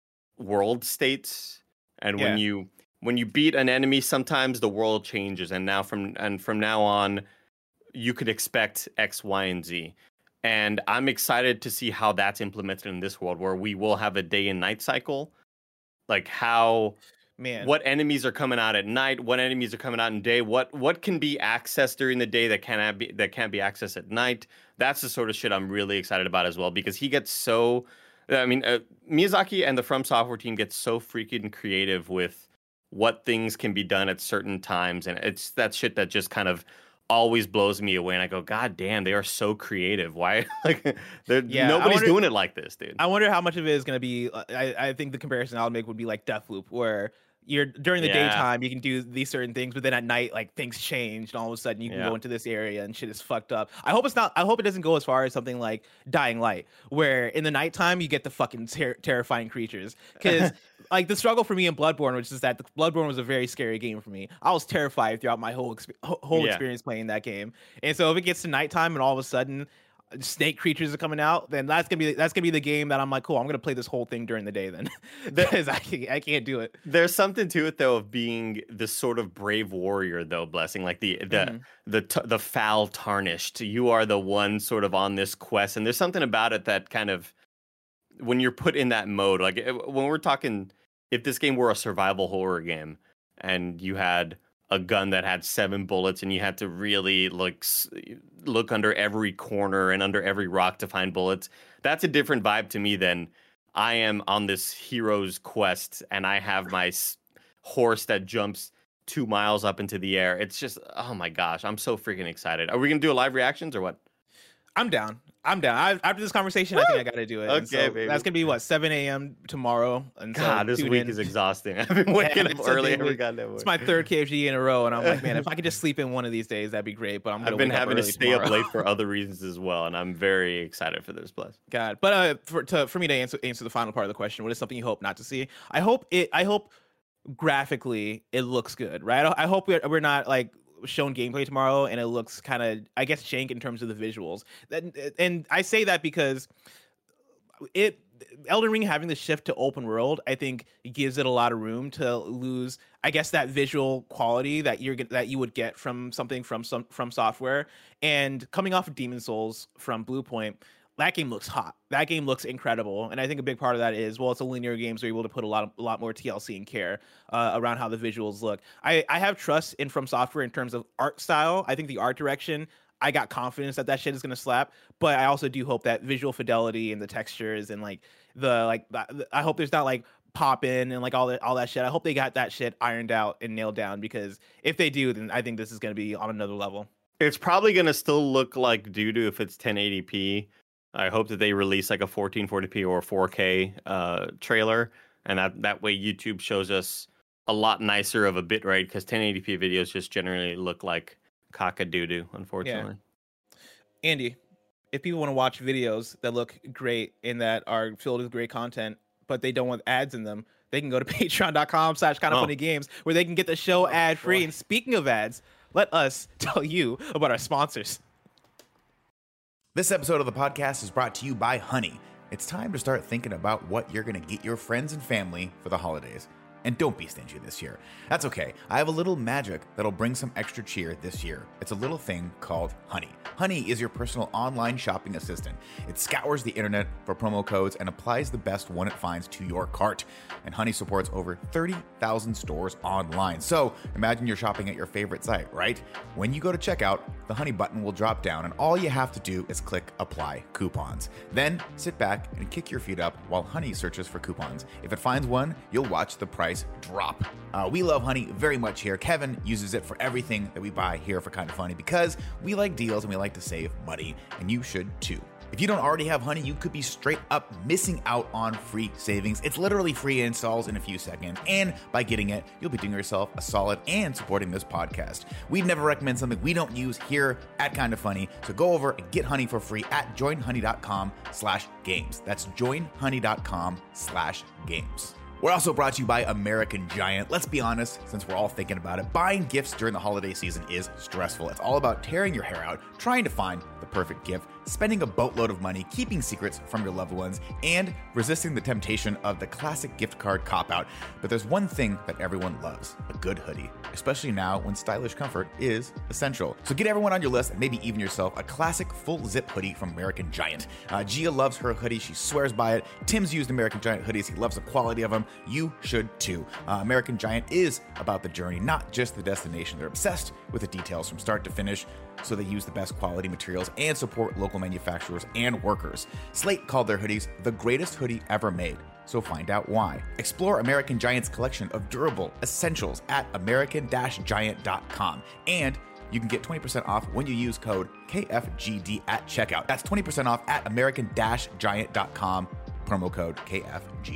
world states. And when Yeah. you when you beat an enemy, sometimes the world changes, and now from and from now on, you could expect X, Y, and Z. And I'm excited to see how that's implemented in this world, where we will have a day and night cycle. Like how, Man, what enemies are coming out at night, what enemies are coming out in day, what what can be accessed during the day that cannot be that can't be accessed at night. That's the sort of shit I'm really excited about as well, because he gets so. I mean, uh, Miyazaki and the From Software team get so freaking creative with what things can be done at certain times, and it's that shit that just kind of always blows me away, and I go, God damn, they are so creative. Why? Like, they're, Yeah, I nobody's wonder- doing it like this, dude. I wonder how much of it is going to be. I, I think the comparison I'll make would be like Deathloop, where you're during the Yeah. daytime you can do these certain things, but then at night like things change and all of a sudden you can Yeah. go into this area and shit is fucked up. I hope it's not. I hope it doesn't go as far as something like Dying Light, where in the nighttime you get the fucking ter- terrifying creatures. Because like the struggle for me in Bloodborne, which is that the Bloodborne was a very scary game for me. I was terrified throughout my whole exp- whole Yeah. experience playing that game, and so if it gets to nighttime and all of a sudden snake creatures are coming out, then that's gonna be that's gonna be the game that I'm like, cool, I'm gonna play this whole thing during the day then, because I can't, I can't do it. There's something to it though of being this sort of brave warrior though, Blessing, like the the Mhm. the t- the foul tarnished. You are the one sort of on this quest, and there's something about it that kind of when you're put in that mode, like eh, when we're talking, if this game were a survival horror game and you had a gun that had seven bullets and you had to really like s- look under every corner and under every rock to find bullets, that's a different vibe to me than I am on this hero's quest and I have my s- horse that jumps two miles up into the air. It's just, oh my gosh, I'm so freaking excited. Are we gonna do a live reactions or what? I'm down. I'm down. I, after this conversation, I think I got to do it. And Okay, so baby. That's gonna be what seven a.m. tomorrow. And so God, this tune week in. is exhausting. I've been waking Yeah, up it's a early big every week. goddamn It's morning. my third K F G in a row, and I'm like, man, if I could just sleep in one of these days, that'd be great. But I'm gonna I've been wake up having to early stay up tomorrow. late for other reasons as well, and I'm very excited for this. Plus, God, but uh, for to, for me to answer answer the final part of the question, what is something you hope not to see? I hope it. I hope graphically it looks good, right? I, I hope we're, we're not like shown gameplay tomorrow and it looks kind of, I guess, jank in terms of the visuals. That, and I say that because it Elden Ring having the shift to open world, I think gives it a lot of room to lose, I guess, that visual quality that you're that you would get from something from some from software. And coming off of Demon Souls from Bluepoint, that game looks hot. That game looks incredible, and I think a big part of that is, well, it's a linear game, so you're able to put a lot of, a lot more T L C and care uh, around how the visuals look. I I have trust in From Software in terms of art style. I think the art direction, I got confidence that that shit is gonna slap, but I also do hope that visual fidelity and the textures and like the like I hope there's not like pop in and like all that all that shit. I hope they got that shit ironed out and nailed down, because if they do, then I think this is gonna be on another level. it's probably gonna still look like doo-doo if it's ten eighty p. I hope that they release like a fourteen forty p or a four K uh, trailer, and that, that way YouTube shows us a lot nicer of a bit rate, because ten eighty p videos just generally look like cock-a-doo-doo, unfortunately. Andy, if people want to watch videos that look great and that are filled with great content, but they don't want ads in them, they can go to patreon.com slash kind of Oh. funny games, where they can get the show ad free. boy. And speaking of ads, let us tell you about our sponsors. This episode of the podcast is brought to you by Honey. It's time to start thinking about what you're going to get your friends and family for the holidays. And don't be stingy this year. That's okay. I have a little magic that'll bring some extra cheer this year. It's a little thing called Honey. Honey is your personal online shopping assistant. It scours the internet for promo codes and applies the best one it finds to your cart. And Honey supports over thirty thousand stores online. So imagine you're shopping at your favorite site, right? When you go to checkout, the Honey button will drop down and all you have to do is click Apply Coupons. Then sit back and kick your feet up while Honey searches for coupons. If it finds one, you'll watch the price drop. Uh, we love Honey very much here. Kevin uses it for everything that we buy here for Kind of Funny, because we like deals and we like to save money, and you should too. If you don't already have Honey, you could be straight up missing out on free savings. It's literally free installs in a few seconds, and by getting it, you'll be doing yourself a solid and supporting this podcast. We'd never recommend something we don't use here at Kind of Funny, so go over and get Honey for free at joinhoney.com slash games. That's joinhoney.com slash games. We're also brought to you by American Giant. Let's be honest, since we're all thinking about it, buying gifts during the holiday season is stressful. It's all about tearing your hair out, trying to find the perfect gift, spending a boatload of money, keeping secrets from your loved ones, and resisting the temptation of the classic gift card cop-out. But there's one thing that everyone loves, a good hoodie, especially now when stylish comfort is essential. So get everyone on your list, and maybe even yourself, a classic full zip hoodie from American Giant. Uh, Gia loves her hoodie. She swears by it. Tim's used American Giant hoodies. He loves the quality of them. You should too. Uh, American Giant is about the journey, not just the destination. They're obsessed with the details from start to finish, so they use the best quality materials and support local manufacturers and workers. Slate called their hoodies the greatest hoodie ever made, so find out why. Explore American Giant's collection of durable essentials at american giant dot com, and you can get twenty percent off when you use code K F G D at checkout. That's twenty percent off at american giant dot com, promo code K F G D.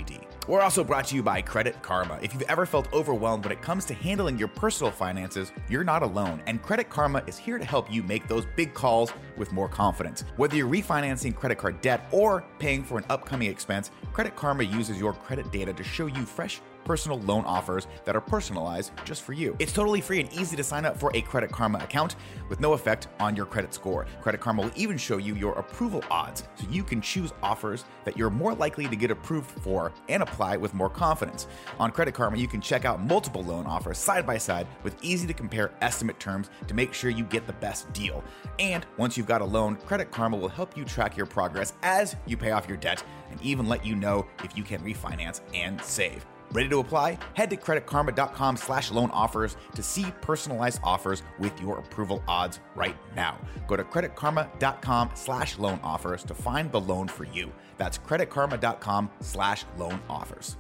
We're also brought to you by Credit Karma. If you've ever felt overwhelmed when it comes to handling your personal finances, you're not alone, and Credit Karma is here to help you make those big calls with more confidence. Whether you're refinancing credit card debt or paying for an upcoming expense, Credit Karma uses your credit data to show you fresh personal loan offers that are personalized just for you. It's totally free and easy to sign up for a Credit Karma account with no effect on your credit score. Credit Karma will even show you your approval odds so you can choose offers that you're more likely to get approved for and apply with more confidence. On Credit Karma, you can check out multiple loan offers side by side with easy to compare estimate terms to make sure you get the best deal. And once you've got a loan, Credit Karma will help you track your progress as you pay off your debt and even let you know if you can refinance and save. Ready to apply? Head to creditkarma.com slash loan offers to see personalized offers with your approval odds right now. Go to creditkarma.com slash loan offers to find the loan for you. That's creditkarma.com slash loan offers.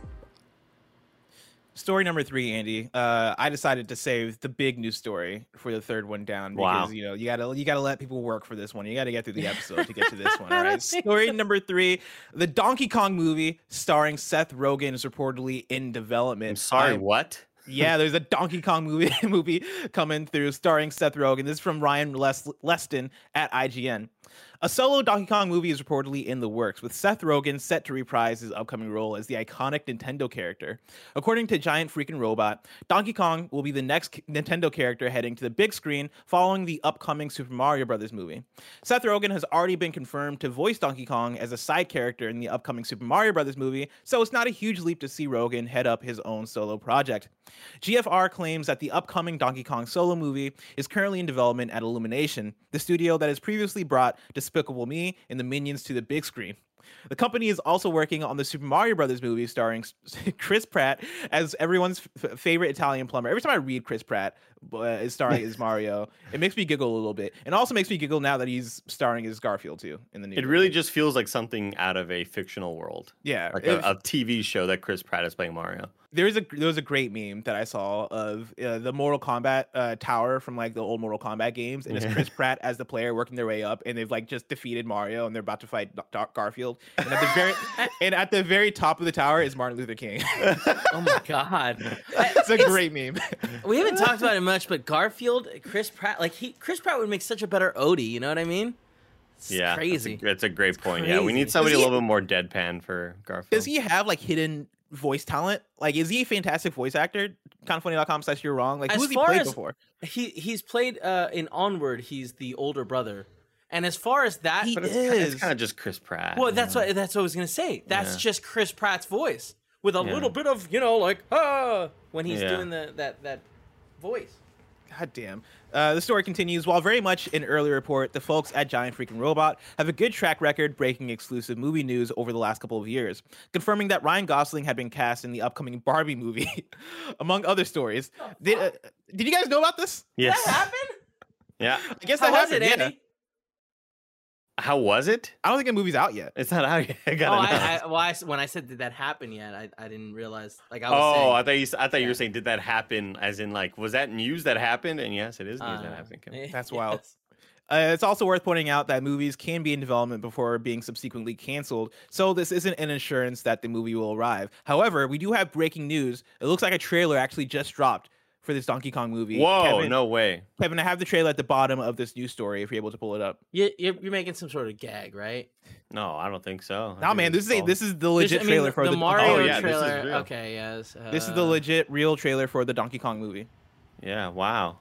Story number three, Andy. Uh, I decided to save the big news story for the third one down because Wow. you know you gotta you gotta let people work for this one. You gotta get through the episode to get to this one. All right. Story number three: the Donkey Kong movie starring Seth Rogen is reportedly in development. I'm sorry, I'm- what? Yeah, there's a Donkey Kong movie movie coming through starring Seth Rogen. This is from Ryan Les- Leston at I G N. A solo Donkey Kong movie is reportedly in the works, with Seth Rogen set to reprise his upcoming role as the iconic Nintendo character. According to Giant Freaking Robot, Donkey Kong will be the next Nintendo character heading to the big screen following the upcoming Super Mario Bros. Movie. Seth Rogen has already been confirmed to voice Donkey Kong as a side character in the upcoming Super Mario Bros. Movie, so it's not a huge leap to see Rogen head up his own solo project. G F R claims that the upcoming Donkey Kong solo movie is currently in development at Illumination, the studio that has previously brought Despicable Me and the Minions to the big screen. The company is also working on the Super Mario Brothers movie starring Chris Pratt as everyone's f- favorite Italian plumber. Every time I read Chris Pratt uh, is starring as Mario, it makes me giggle a little bit. And also makes me giggle now that he's starring as Garfield too in the new It movie. really just feels like something out of a fictional world. Yeah. Like if- a, a T V show that Chris Pratt is playing Mario. There was a there was a great meme that I saw of uh, the Mortal Kombat uh, tower from like the old Mortal Kombat games, and it's Yeah. Chris Pratt as the player working their way up, and they've like just defeated Mario, and they're about to fight Gar- Garfield, and at the very and at the very top of the tower is Martin Luther King. Oh my god, It's a great meme. we haven't talked about it much, but Garfield, Chris Pratt, like he, Chris Pratt would make such a better Odie. You know what I mean? It's Yeah, crazy. That's a, that's a great point. Yeah, we crazy. need somebody a Does he- little bit more deadpan for Garfield. Does he have like hidden voice talent? Like, is he a fantastic voice actor? kind of funny dot com slash you're wrong. Like, As who has he far played as- before? He he's played uh, in Onward. He's the older brother, and as far as that, He But it's, is. it's kind of just Chris Pratt. well, that's what that's what I was gonna say. That's Yeah. just Chris Pratt's voice with a Yeah. little bit of you know like ah when he's Yeah. doing the that that voice. God damn. Uh, the story continues. While very much an early report, the folks at Giant Freaking Robot have a good track record breaking exclusive movie news over the last couple of years, confirming that Ryan Gosling had been cast in the upcoming Barbie movie, among other stories. Did, uh, did you guys know about this? Yes. That happened? Yeah. I guess How that was happened. it, yeah. Andy? How was it? I don't think the movie's out yet. It's not out yet. I Oh, gotta know. I, I, well, I, when I said did that happen yet, I, I didn't realize. Like I was oh, saying, I thought you. s- I thought you Yeah. were saying, did that happen? As in, like, was that news that happened? And yes, it is news that uh, happened. Kim. That's wild. yes. Uh, it's also worth pointing out that movies can be in development before being subsequently canceled, so this isn't an assurance that the movie will arrive. However, we do have breaking news. It looks like a trailer actually just dropped for this Donkey Kong movie. Whoa! Kevin, No way. Kevin, I have the trailer at the bottom of this news story if you're able to pull it up. You, you're, you're making some sort of gag, right? No, I don't think so. I Nah, think man, this it's is a, all- this is the There's- legit I mean, trailer for the, the, Mario Oh, yeah, this is trailer. real. Okay, yes. Uh, This is the legit real trailer for the Donkey Kong movie. Yeah. Wow.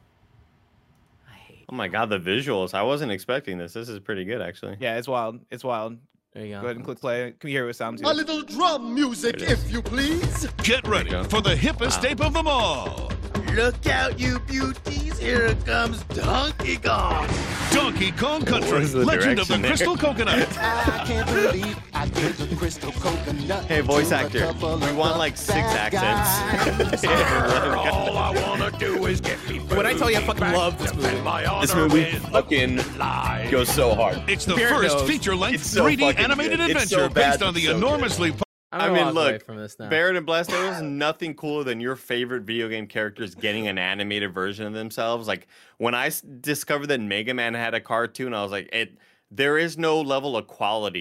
I hate. Oh my God, the visuals! I wasn't expecting this. This is pretty good, actually. Yeah, it's wild. It's wild. There you go. Go ahead and click play. Can you hear it with sound too? A little drum music, There it is. if you please. Get ready go. for the hippest Wow. ape of them all. Look out, you beauties. Here comes Donkey Kong. Donkey Kong Country, What is the Legend of the direction there? Crystal Coconut. I can't believe I gave the crystal coconut. Hey, voice to a actor, couple we of want the like six bad accents. guys. All I wanna do is get me When I tell you I fucking love this movie. This movie fucking goes so hard. It's the Spirit first knows. feature-length It's so three D fucking animated good. It's adventure so bad, based on but the so good. enormously I'm I gonna mean, walk away look, from this now. Barrett and Blessed, there was nothing cooler than your favorite video game characters getting an animated version of themselves. Like when I s- discovered that Mega Man had a cartoon, I was like, it. There is no level of quality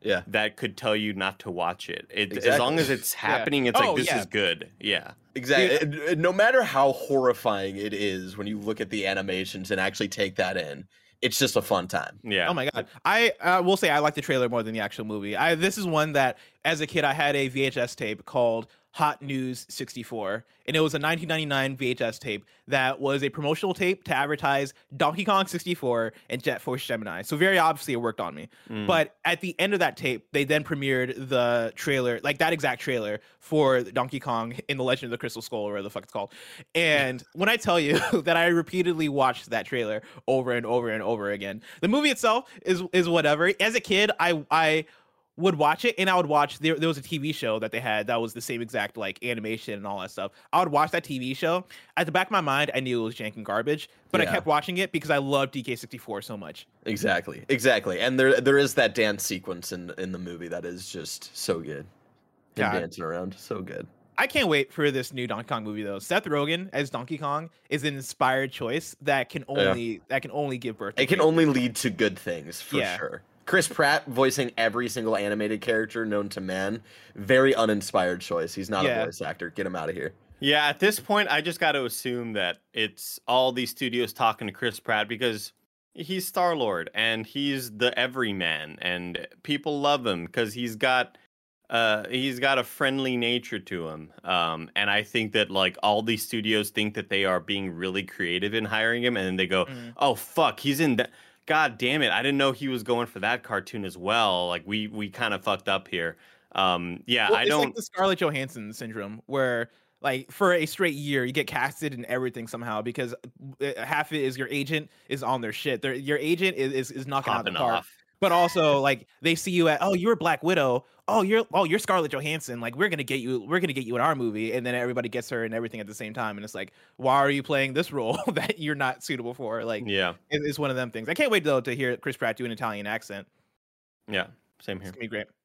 Yeah. that could tell you not to watch it. It as Exactly. long as it's happening, it's Oh, like this yeah. is good. Yeah. Exactly. And- and no matter how horrifying it is when you look at the animations and actually take that in, it's just a fun time. Yeah. Oh my god! I uh, will say I like the trailer more than the actual movie. I this is one that as a kid I had a V H S tape called Hot News sixty-four, and it was a nineteen ninety-nine V H S tape that was a promotional tape to advertise Donkey Kong sixty-four and Jet Force Gemini. So very obviously it worked on me. Mm. But at the end of that tape, they then premiered the trailer, like that exact trailer for Donkey Kong in the Legend of the Crystal Skull, or whatever the fuck it's called. And when I tell you that I repeatedly watched that trailer over and over and over again, the movie itself is is whatever. As a kid, I I would watch it, and I would watch there, there was a T V show that they had that was the same exact like animation and all that stuff. I would watch that T V show. At the back of my mind, I knew it was jank and garbage, but I Yeah. kept watching it because I loved D K sixty-four so much. Exactly. Exactly. And there there is that dance sequence in in the movie that is just so good. Him God. dancing around, so good. I can't wait for this new Donkey Kong movie though. Seth Rogen as Donkey Kong is an inspired choice that can only that can only give birth to It can great- only lead to good things for Yeah. sure. Chris Pratt voicing every single animated character known to man. Very uninspired choice. He's not Yeah. a voice actor. Get him out of here. Yeah, at this point, I just got to assume that it's all these studios talking to Chris Pratt because he's Star Lord and he's the everyman, and people love him because he's got uh he's got a friendly nature to him. Um, and I think that like all these studios think that they are being really creative in hiring him, and then they go, Mhm. "Oh fuck, he's in that." God damn it! I didn't know he was going for that cartoon as well. Like we we kind of fucked up here. Um, yeah, Well, I it's don't. like the Scarlett Johansson syndrome, where like for a straight year you get casted in everything somehow because uh, half of it is your agent is on their shit. Their your agent is is, is knocking out the Popping park. off. But also like they see you at oh you're Black Widow, oh you're oh you're Scarlett Johansson, like we're gonna get you we're gonna get you in our movie, and then everybody gets her and everything at the same time, and it's like why are you playing this role that you're not suitable for? Like Yeah, it- it's one of them things. I can't wait though to hear Chris Pratt do an Italian accent. yeah, same It's here. gonna be great.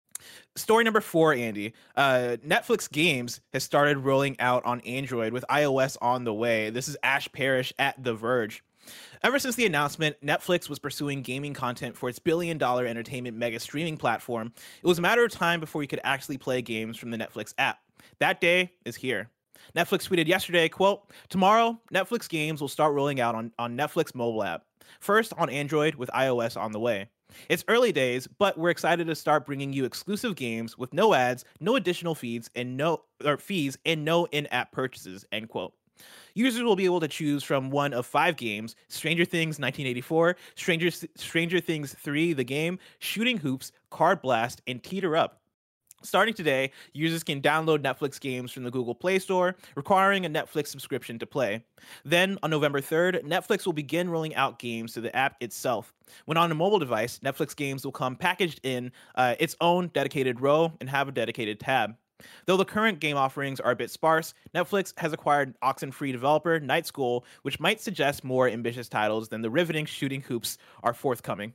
Story number four, Andy. Uh, Netflix Games has started rolling out on Android with iOS on the way. This is Ash Parrish at The Verge. Ever since the announcement, Netflix was pursuing gaming content for its billion-dollar entertainment mega streaming platform. It was a matter of time before you could actually play games from the Netflix app. That day is here. Netflix tweeted yesterday, quote, "Tomorrow, Netflix games will start rolling out on, on Netflix mobile app. First on Android with iOS on the way. It's early days, but we're excited to start bringing you exclusive games with no ads, no additional feeds, and no or fees, and no in-app purchases." End quote. Users will be able to choose from one of five games: Stranger Things nineteen eighty-four, Stranger Stranger Things three, the game, Shooting Hoops, Card Blast, and Teeter Up. Starting today, users can download Netflix games from the Google Play Store, requiring a Netflix subscription to play. Then, on November third, Netflix will begin rolling out games to the app itself. When on a mobile device, Netflix games will come packaged in uh, its own dedicated row and have a dedicated tab. Though the current game offerings are a bit sparse, Netflix has acquired Oxenfree developer Night School, which might suggest more ambitious titles than the riveting Shooting Hoops are forthcoming.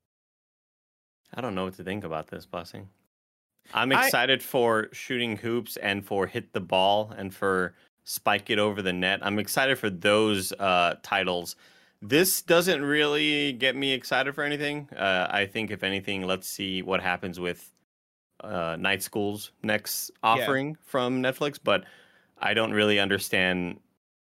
I don't know what to think about this, Blessing. I'm I- excited for Shooting Hoops and for Hit the Ball and for Spike It Over the Net. I'm excited for those uh, titles. This doesn't really get me excited for anything. Uh, I think, if anything, let's see what happens with uh, Night School's next offering from Netflix. But I don't really understand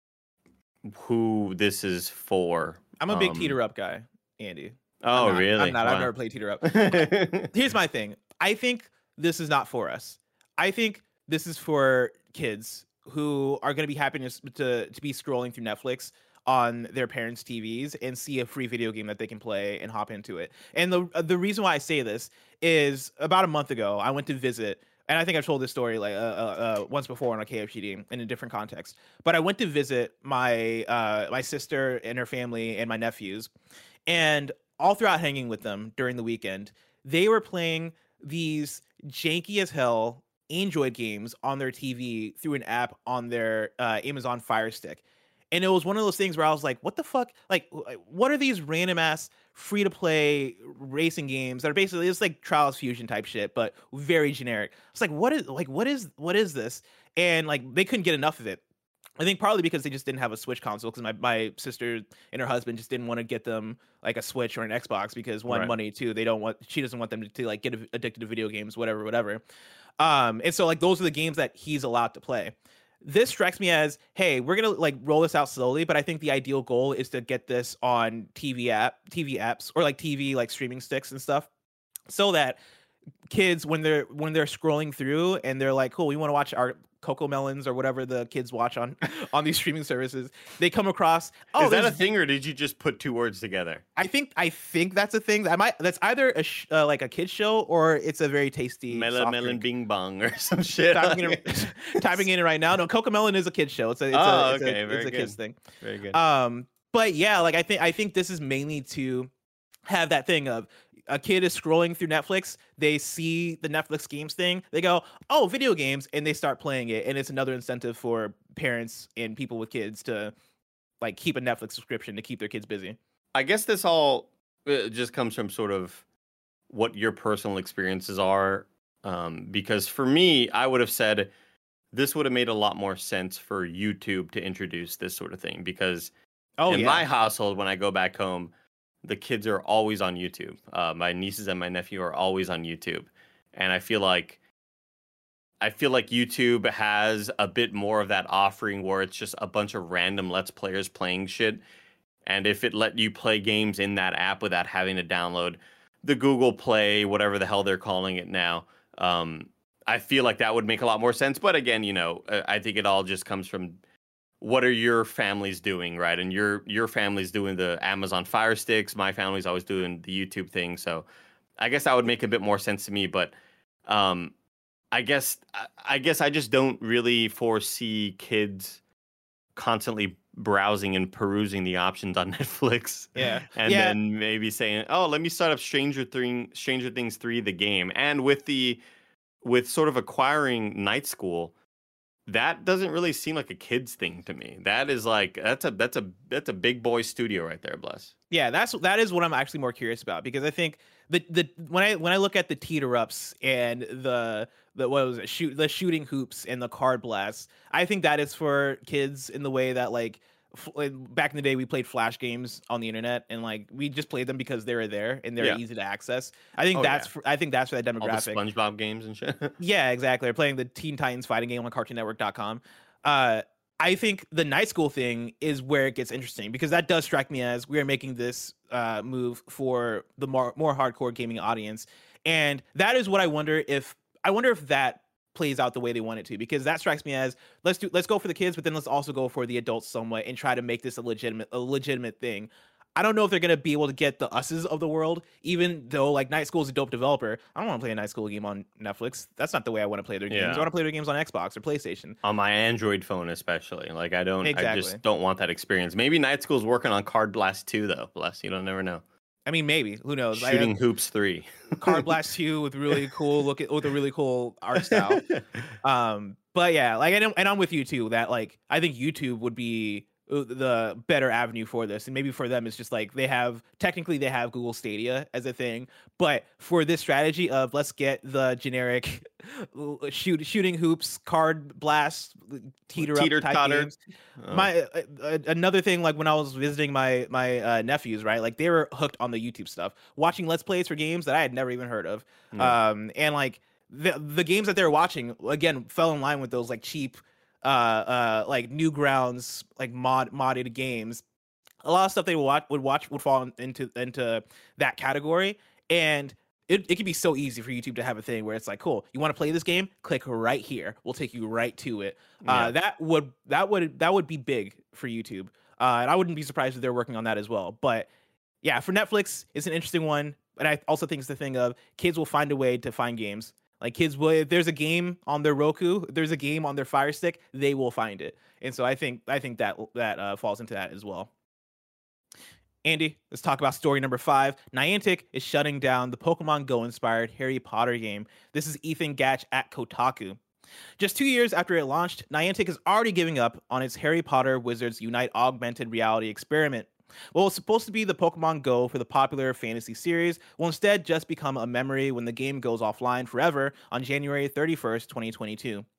who this is for. I'm a big Um, Teeter Up guy, Andy. Oh, I'm not, really? I'm not. I've Wow. never played Teeter Up. Here's my thing. I think this is not for us. I think this is for kids who are going to be happy to, to to be scrolling through Netflix on their parents' T Vs and see a free video game that they can play and hop into it. And the the reason why I say this is about a month ago, I went to visit, and I think I've told this story like uh, uh, uh, once before on a K F G D in a different context. But I went to visit my uh, my sister and her family and my nephews, and all throughout hanging with them during the weekend, they were playing these janky as hell Android games on their T V through an app on their uh, Amazon Fire Stick. And it was one of those things where I was like, what the fuck? Like, what are these random ass free to play racing games that are basically it's like Trials Fusion type shit, but very generic. It's like, what is like what is what is this? And like they couldn't get enough of it. I think partly because they just didn't have a Switch console, because my, my sister and her husband just didn't want to get them like a Switch or an Xbox, because one, Right. money, two, they don't want, she doesn't want them to, to like get addicted to video games, whatever, whatever. Um, and so like those are the games that he's allowed to play. This strikes me as, hey, we're gonna like roll this out slowly, but I think the ideal goal is to get this on T V app, T V apps, or like T V like streaming sticks and stuff, so that kids when they're when they're scrolling through and they're like, cool, we want to watch our Coco Melons or whatever the kids watch on on these streaming services, they come across, oh, Is that a there's- thing, or did you just put two words together? I think I think that's a thing. I might that's either a sh- uh, like a kids show, or it's a very tasty Melon, soft melon, drink. bing bong, or some shit. Typing in, typing in it right now. No, Coco Melon is a kids show. It's a it's Oh, a, it's okay, a, very it's a kids good. thing. Very good. Um, but yeah, like I think I think this is mainly to have that thing of a kid is scrolling through Netflix, they see the Netflix games thing, they go, oh, video games, and they start playing it, and it's another incentive for parents and people with kids to like keep a Netflix subscription to keep their kids busy. I guess this all uh, just comes from sort of what your personal experiences are. Um, because for me, I would have said this would have made a lot more sense for YouTube to introduce this sort of thing. Because Oh in yeah, my household, when I go back home, the kids are always on YouTube. Uh, my nieces and my nephew are always on YouTube. And I feel like I feel like YouTube has a bit more of that offering where it's just a bunch of random Let's Players playing shit. And if it let you play games in that app without having to download the Google Play, whatever the hell they're calling it now, um, I feel like that would make a lot more sense. But again, you know, uh, I think it all just comes from what are your families doing, right? And your your family's doing the Amazon Fire Sticks. My family's always doing the YouTube thing. So I guess that would make a bit more sense to me. But um, I guess I guess I just don't really foresee kids constantly browsing and perusing the options on Netflix. yeah, And yeah. then maybe saying, "Oh, let me start up Stranger Thing, Stranger Things three, the game." And with the with sort of acquiring Night School, that doesn't really seem like a kids thing to me. That is like that's a that's a that's a big boy studio right there, Bless. Yeah, that's that is what I'm actually more curious about, because I think the the when I when I look at the teeter ups and the the what was it shoot the shooting hoops and the card blasts, I think that is for kids in the way that like, f- like back in the day we played flash games on the internet, and like we just played them because they were there and they're Yeah. easy to access. I think Oh, that's yeah. for, I think that's for that All the demographic. SpongeBob games and shit. Yeah, exactly. They're playing the Teen Titans fighting game on Cartoon Network dot com. Uh, I think the Night School thing is where it gets interesting, because that does strike me as we are making this uh, move for the more more hardcore gaming audience, and that is what I wonder if I wonder if that plays out the way they want it to, because that strikes me as let's do let's go for the kids, but then let's also go for the adults somewhat and try to make this a legitimate a legitimate thing. I don't know if they're gonna be able to get the us's of the world, even though like Night School is a dope developer. I don't want to play a Night School game on Netflix. That's not the way I want to play their games. Yeah. I want to play their games on Xbox or PlayStation. On my Android phone, especially. Like I don't, I Exactly. just don't want that experience. Maybe Night School's working on Card Blast two, though. Bless you, don't never know. I mean, maybe who knows? I Shooting have Hoops three. Card Blast two with really cool look at with a really cool art style. Um, but yeah, like and, and I'm with you too. That like I think YouTube would be the better avenue for this, and maybe for them it's just like they have technically they have Google Stadia as a thing, but for this strategy of let's get the generic shoot shooting hoops, card blast, teeter up Teeter type totter. games. Oh. My uh, uh, another thing, like when I was visiting my my uh, nephews, right, like they were hooked on the YouTube stuff, watching let's plays for games that I had never even heard of, Mm. um, and like the the games that they were watching again fell in line with those like cheap, uh, uh, like Newgrounds like mod modded games. A lot of stuff they would watch would watch would fall into into that category, and it, it could be so easy for YouTube to have a thing where it's like, cool, you want to play this game? Click right here. We'll take you right to it. Yeah. Uh, that would that would that would be big for YouTube, uh, and I wouldn't be surprised if they're working on that as well. But yeah, for Netflix, it's an interesting one. But I also think it's the thing of kids will find a way to find games. Like kids will, if there's a game on their Roku, if there's a game on their Fire Stick, they will find it. And so I think I think that that uh, falls into that as well. Andy, let's talk about story number five. Niantic is shutting down the Pokemon Go inspired Harry Potter game. This is Ethan Gatch at Kotaku. Just two years after it launched, Niantic is already giving up on its Harry Potter Wizards Unite augmented reality experiment. What was supposed to be the Pokemon Go for the popular fantasy series will instead just become a memory when the game goes offline forever on January thirty-first, twenty twenty-two.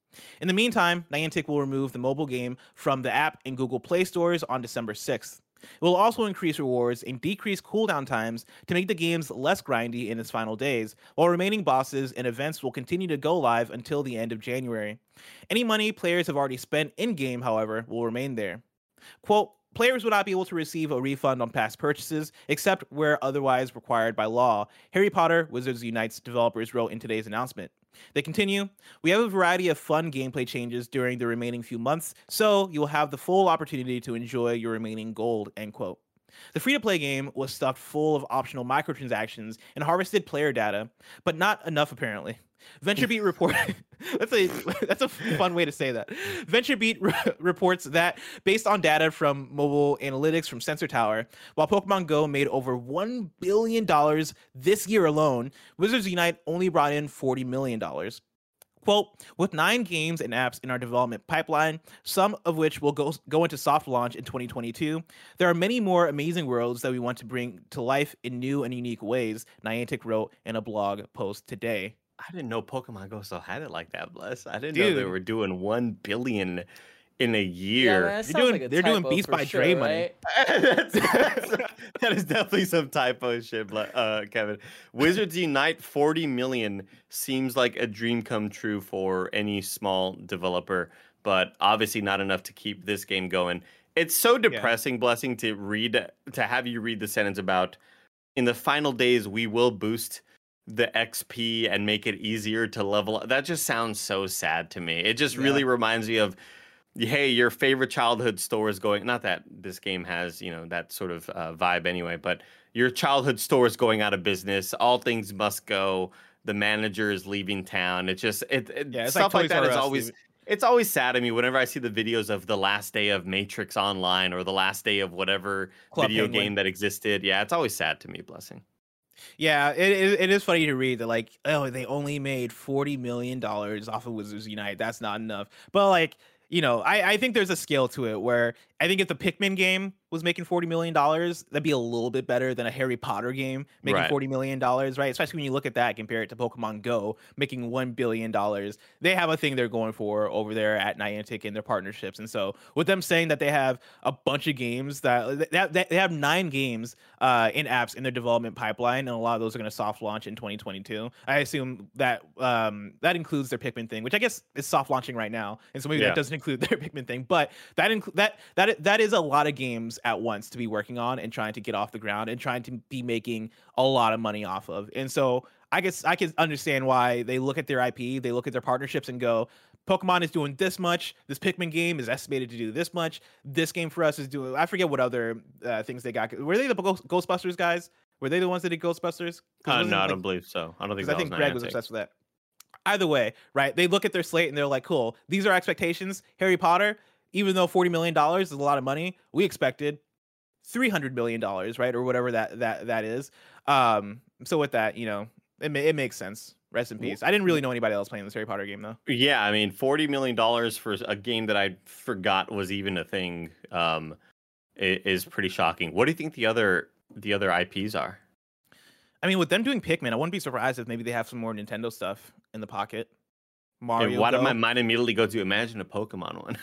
In the meantime, Niantic will remove the mobile game from the app and Google Play stores on December sixth. It will also increase rewards and decrease cooldown times to make the games less grindy in its final days, while remaining bosses and events will continue to go live until the end of January. Any money players have already spent in-game, however, will remain there. Quote, players will not be able to receive a refund on past purchases, except where otherwise required by law, Harry Potter Wizards Unite's developers wrote in today's announcement. They continue, we have a variety of fun gameplay changes during the remaining few months, so you will have the full opportunity to enjoy your remaining gold, end quote. The free-to-play game was stuffed full of optional microtransactions and harvested player data, but not enough apparently. VentureBeat report that's a that's a fun way to say that. VentureBeat re- reports that based on data from mobile analytics from Sensor Tower, while Pokemon Go made over one billion dollars this year alone, Wizards Unite only brought in forty million dollars. Quote, with nine games and apps in our development pipeline, some of which will go, go into soft launch in twenty twenty-two, there are many more amazing worlds that we want to bring to life in new and unique ways, Niantic wrote in a blog post today. I didn't know Pokemon Go still had it like that, Bless. I didn't know they Dude. were doing one billion in a Yeah, year. man, that You're sounds doing- like a they're doing typo Beats for by sure, Dre money. right? that's, that's, that is definitely some typo shit, Ble- uh, Kevin. Wizards Unite forty million seems like a dream come true for any small developer, but obviously not enough to keep this game going. It's so depressing, Blessing, to read to have you read the sentence about in the final days we will boost the X P and make it easier to level up. That just sounds so sad to me. It just Yeah. really reminds me of, hey, your favorite childhood store is going, not that this game has, you know, that sort of uh, vibe anyway, but your childhood store is going out of business. All things must go. The manager is leaving town. It just, it, it Yeah, it's like stuff like, Toys that R is Us, always, dude. it's always sad to me whenever I see the videos of the last day of Matrix Online or the last day of whatever Club video Penguin. game that existed. Yeah, it's always sad to me, Blessing. Yeah, it, it, it is funny to read that, like, oh, they only made forty million dollars off of Wizards Unite. That's not enough. But, like, you know, I, I think there's a scale to it where I think if the Pikmin game was making forty million dollars, that'd be a little bit better than a Harry Potter game making Right. forty million dollars, right? Especially when you look at that, compare it to Pokemon Go making one billion dollars. They have a thing they're going for over there at Niantic and their partnerships. And so with them saying that they have a bunch of games that, that, that they have nine games uh, in apps in their development pipeline, and a lot of those are going to soft launch in twenty twenty-two. I assume that um, that includes their Pikmin thing, which I guess is soft launching right now. And so maybe Yeah. that doesn't include their Pikmin thing, but that include that that that is a lot of games at once to be working on and trying to get off the ground and trying to be making a lot of money off of. And so I guess I can understand why they look at their I P, they look at their partnerships and go, Pokemon is doing this much. This Pikmin game is estimated to do this much. This game for us is doing, I forget what other uh, things they got. Were they the Ghost- Ghostbusters guys? Were they the ones that did Ghostbusters? 'Cause Uh, wasn't no, it, I like, don't believe so. I don't think because that I think was Greg was Niantic. obsessed with that. Either way, right? They look at their slate and they're like, cool, these are expectations. Harry Potter, even though forty million dollars is a lot of money, we expected three hundred million dollars, right? Or whatever that that that is. Um, so with that, you know, it, ma- it makes sense. Rest in peace. I didn't really know anybody else playing this Harry Potter game, though. Yeah, I mean, forty million dollars for a game that I forgot was even a thing um, i- is pretty shocking. What do you think the other the other I Ps are? I mean, with them doing Pikmin, I wouldn't be surprised if maybe they have some more Nintendo stuff in the pocket. Mario. And why did Go. my mind immediately go to imagine a Pokemon one?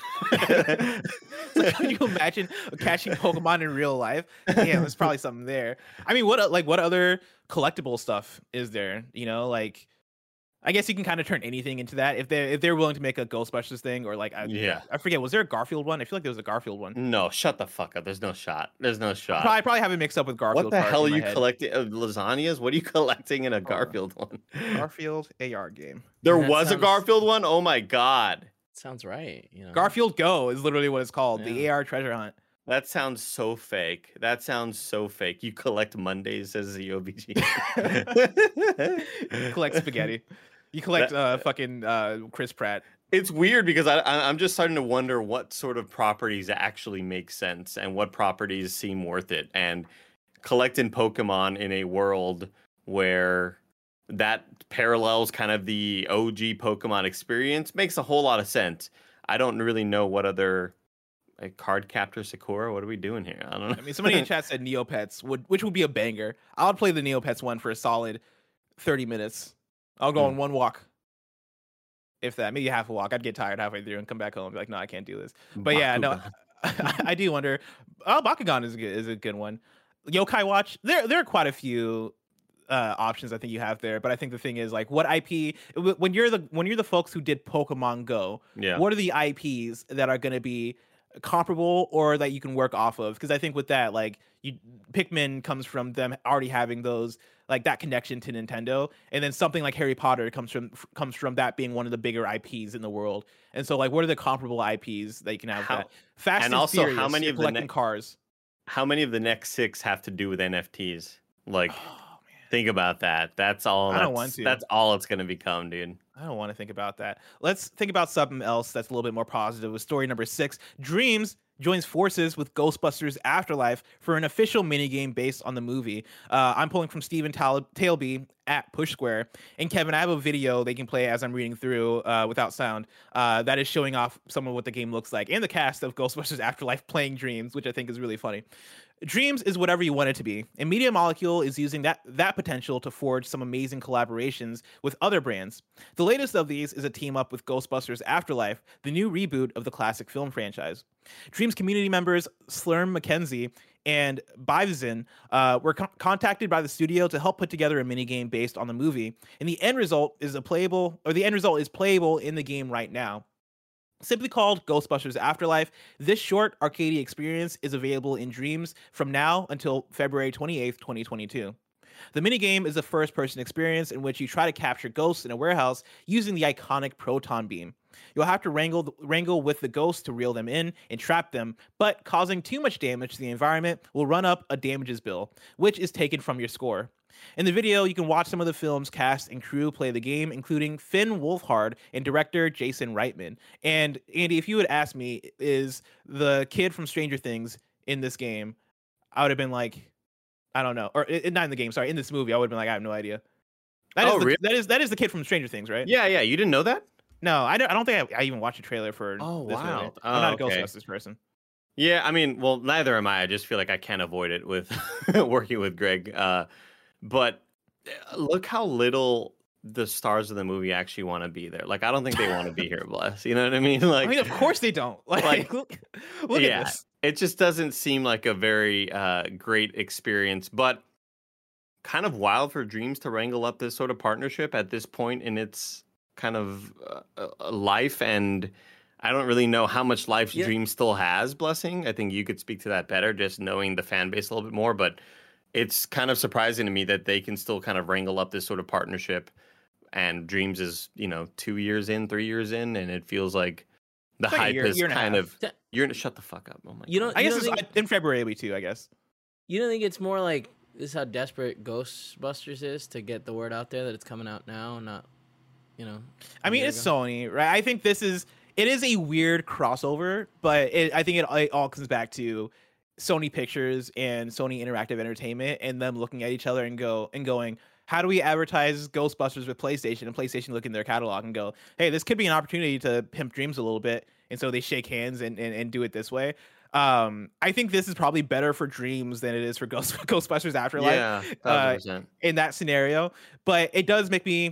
Like, can you imagine catching Pokemon in real life? Yeah, there's probably something there. I mean, what like what other collectible stuff is there? You know, like I guess you can kind of turn anything into that if they if they're willing to make a Ghostbusters thing or like I, Yeah. I forget. Was there a Garfield one? I feel like there was a Garfield one. No, shut the fuck up. There's no shot. There's no shot. Probably probably have it mixed up with Garfield. What the cards hell are in my you head. collecting? Uh, lasagnas? What are you collecting in a Garfield one? Garfield A R game. There That was a sounds- Garfield one? Oh my god. Sounds right. You know. Garfield Go is literally what it's called. The Yeah. A R treasure hunt. That sounds so fake. That sounds so fake. You collect Mondays as the O B G. You collect spaghetti. You collect uh fucking uh Chris Pratt. It's weird because I, I- I'm just starting to wonder what sort of properties actually make sense and what properties seem worth it. And collecting Pokemon in a world where that parallels kind of the O G Pokemon experience makes a whole lot of sense. I don't really know what other like Card Captor Sakura. What are we doing here? I don't know. I mean, somebody in chat said Neopets would, which would be a banger. I would play the Neopets one for a solid thirty minutes. I'll go Hmm. on one walk. if that, maybe half a walk. I'd get tired halfway through and come back home and be like, no, I can't do this. But yeah, no, I, I do wonder. Oh, Bakugan is a good, is a good one. Yokai Watch. There there are quite a few uh, options I think you have there. But I think the thing is like, what I P when you're the when you're the folks who did Pokemon Go, Yeah. what are the I Ps that are going to be comparable or that you can work off of? Because I think with that, like, you Pikmin comes from them already having those, like, that connection to Nintendo, and then something like Harry Potter comes from f- comes from that being one of the bigger I Ps in the world. And so, like, what are the comparable I Ps that you can have? How- that? Fast and and also, how Furious, many you're of the collecting ne- cars? How many of the next six have to do with N F Ts? Like, Oh man, think about that. That's all. I That's, don't want to. That's all it's gonna become, dude. I don't want to think about that. Let's think about something else that's a little bit more positive. With story number six, Dreams joins forces with Ghostbusters Afterlife for an official minigame based on the movie. Uh, I'm pulling from Stephen Tal- Tailby at Push Square. And Kevin, I have a video they can play as I'm reading through uh, without sound uh, that is showing off some of what the game looks like and the cast of Ghostbusters Afterlife playing Dreams, which I think is really funny. Dreams is whatever you want it to be, and Media Molecule is using that that potential to forge some amazing collaborations with other brands. The latest of these is a team up with Ghostbusters Afterlife, the new reboot of the classic film franchise. Dreams community members Slurm McKenzie and Bivesen uh, were co- contacted by the studio to help put together a minigame based on the movie, and the end result is a playable, or the end result is playable in the game right now. Simply called Ghostbusters Afterlife, this short arcade experience is available in Dreams from now until February twenty-eighth, twenty twenty-two. The minigame is a first-person experience in which you try to capture ghosts in a warehouse using the iconic proton beam. You'll have to wrangle wrangle with the ghosts to reel them in and trap them, but causing too much damage to the environment will run up a damages bill, which is taken from your score. In the video, you can watch some of the film's cast and crew play the game, including Finn Wolfhard and director Jason Reitman. And Andy, if you had asked me, is the kid from Stranger Things in this game, I would have been like, I don't know. Or uh, not in the game, sorry, in this movie, I would have been like, I have no idea. That is Oh, the, really? that is that is the kid from Stranger Things, right? Yeah, yeah. You didn't know that? No, I don't, I don't think I, I even watched a trailer for Oh, this wow. movie. Oh, I'm not a okay. Ghostbusters person. Yeah, I mean, well, neither am I. I just feel like I can't avoid it with working with Greg. Uh, but uh, look how little the stars of the movie actually want to be there. Like, I don't think they want to be here, Bless. You know what I mean? Like, I mean, of course they don't. Like, like, look, look yeah, at this. it just doesn't seem like a very uh, great experience. But kind of wild for Dreams to wrangle up this sort of partnership at this point in its kind of uh, uh, life. And I don't really know how much life Yeah. Dream still has, Blessing. I think you could speak to that better, just knowing the fan base a little bit more. But it's kind of surprising to me that they can still kind of wrangle up this sort of partnership. And Dreams is, you know, two years in, three years in, and it feels like the It's like a hype year- is year and a kind half. of. You're gonna shut the fuck up. Oh my You God. don't. I you guess don't it's, think, in February it'll be two, I guess. you don't think it's more like this is how desperate Ghostbusters is to get the word out there that it's coming out now, not, you know. I a mean, year it's ago? Sony, right? I think this is it is a weird crossover, but it, I think it, it all comes back to Sony Pictures and Sony Interactive Entertainment and them looking at each other and go and going, how do we advertise Ghostbusters with PlayStation? And PlayStation look in their catalog and go, hey, this could be an opportunity to pimp Dreams a little bit. And so they shake hands and, and, and do it this way. Um, I think this is probably better for Dreams than it is for Ghost, Ghostbusters Afterlife. Yeah, uh, thousand percent. in that scenario, but it does make me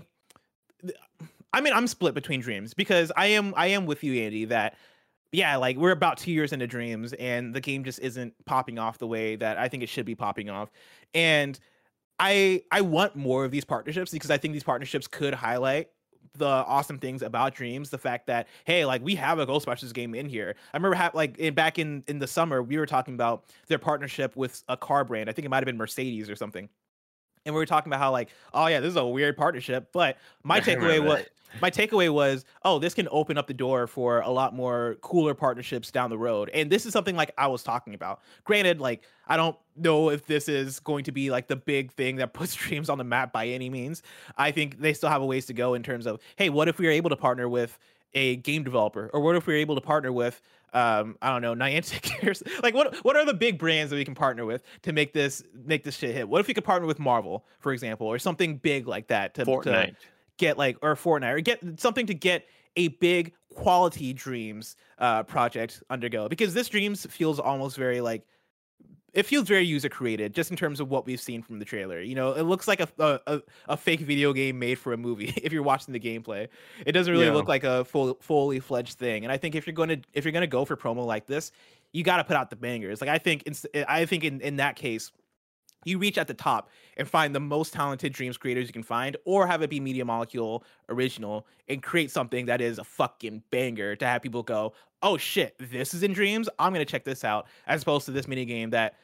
I mean, I'm split between Dreams because I am I am with you, Andy, that yeah, like we're about two years into Dreams and the game just isn't popping off the way that I think it should be popping off. And I I want more of these partnerships because I think these partnerships could highlight the awesome things about Dreams. The fact that, hey, like we have a Ghostbusters game in here. I remember ha- like in, back in, in the summer, we were talking about their partnership with a car brand. I think it might've been Mercedes or something. And we were talking about how like, oh yeah, this is a weird partnership. But my I takeaway remember was that. my takeaway was, oh, this can open up the door for a lot more cooler partnerships down the road. And this is something like I was talking about. Granted, like I don't know if this is going to be like the big thing that puts Dreams on the map by any means. I think they still have a ways to go in terms of, hey, what if we were able to partner with a game developer, or what if we were able to partner with um I don't know, Niantic or s- like what what are the big brands that we can partner with to make this make this shit hit? What if we could partner with Marvel, for example, or something big like that to, to Fortnite. get like or Fortnite or get something to get a big quality Dreams uh project undergo, because this Dreams feels almost very like it feels very user created, just in terms of what we've seen from the trailer. You know, it looks like a a, a, a fake video game made for a movie. If you're watching the gameplay, it doesn't really Yeah. look like a full fully fledged thing. And I think if you're going to if you're going to go for promo like this, you got to put out the bangers. Like I think it's, I think in in that case, you reach at the top and find the most talented Dreams creators you can find, or have it be Media Molecule original and create something that is a fucking banger to have people go, oh shit, this is in Dreams. I'm gonna check this out, as opposed to this mini game that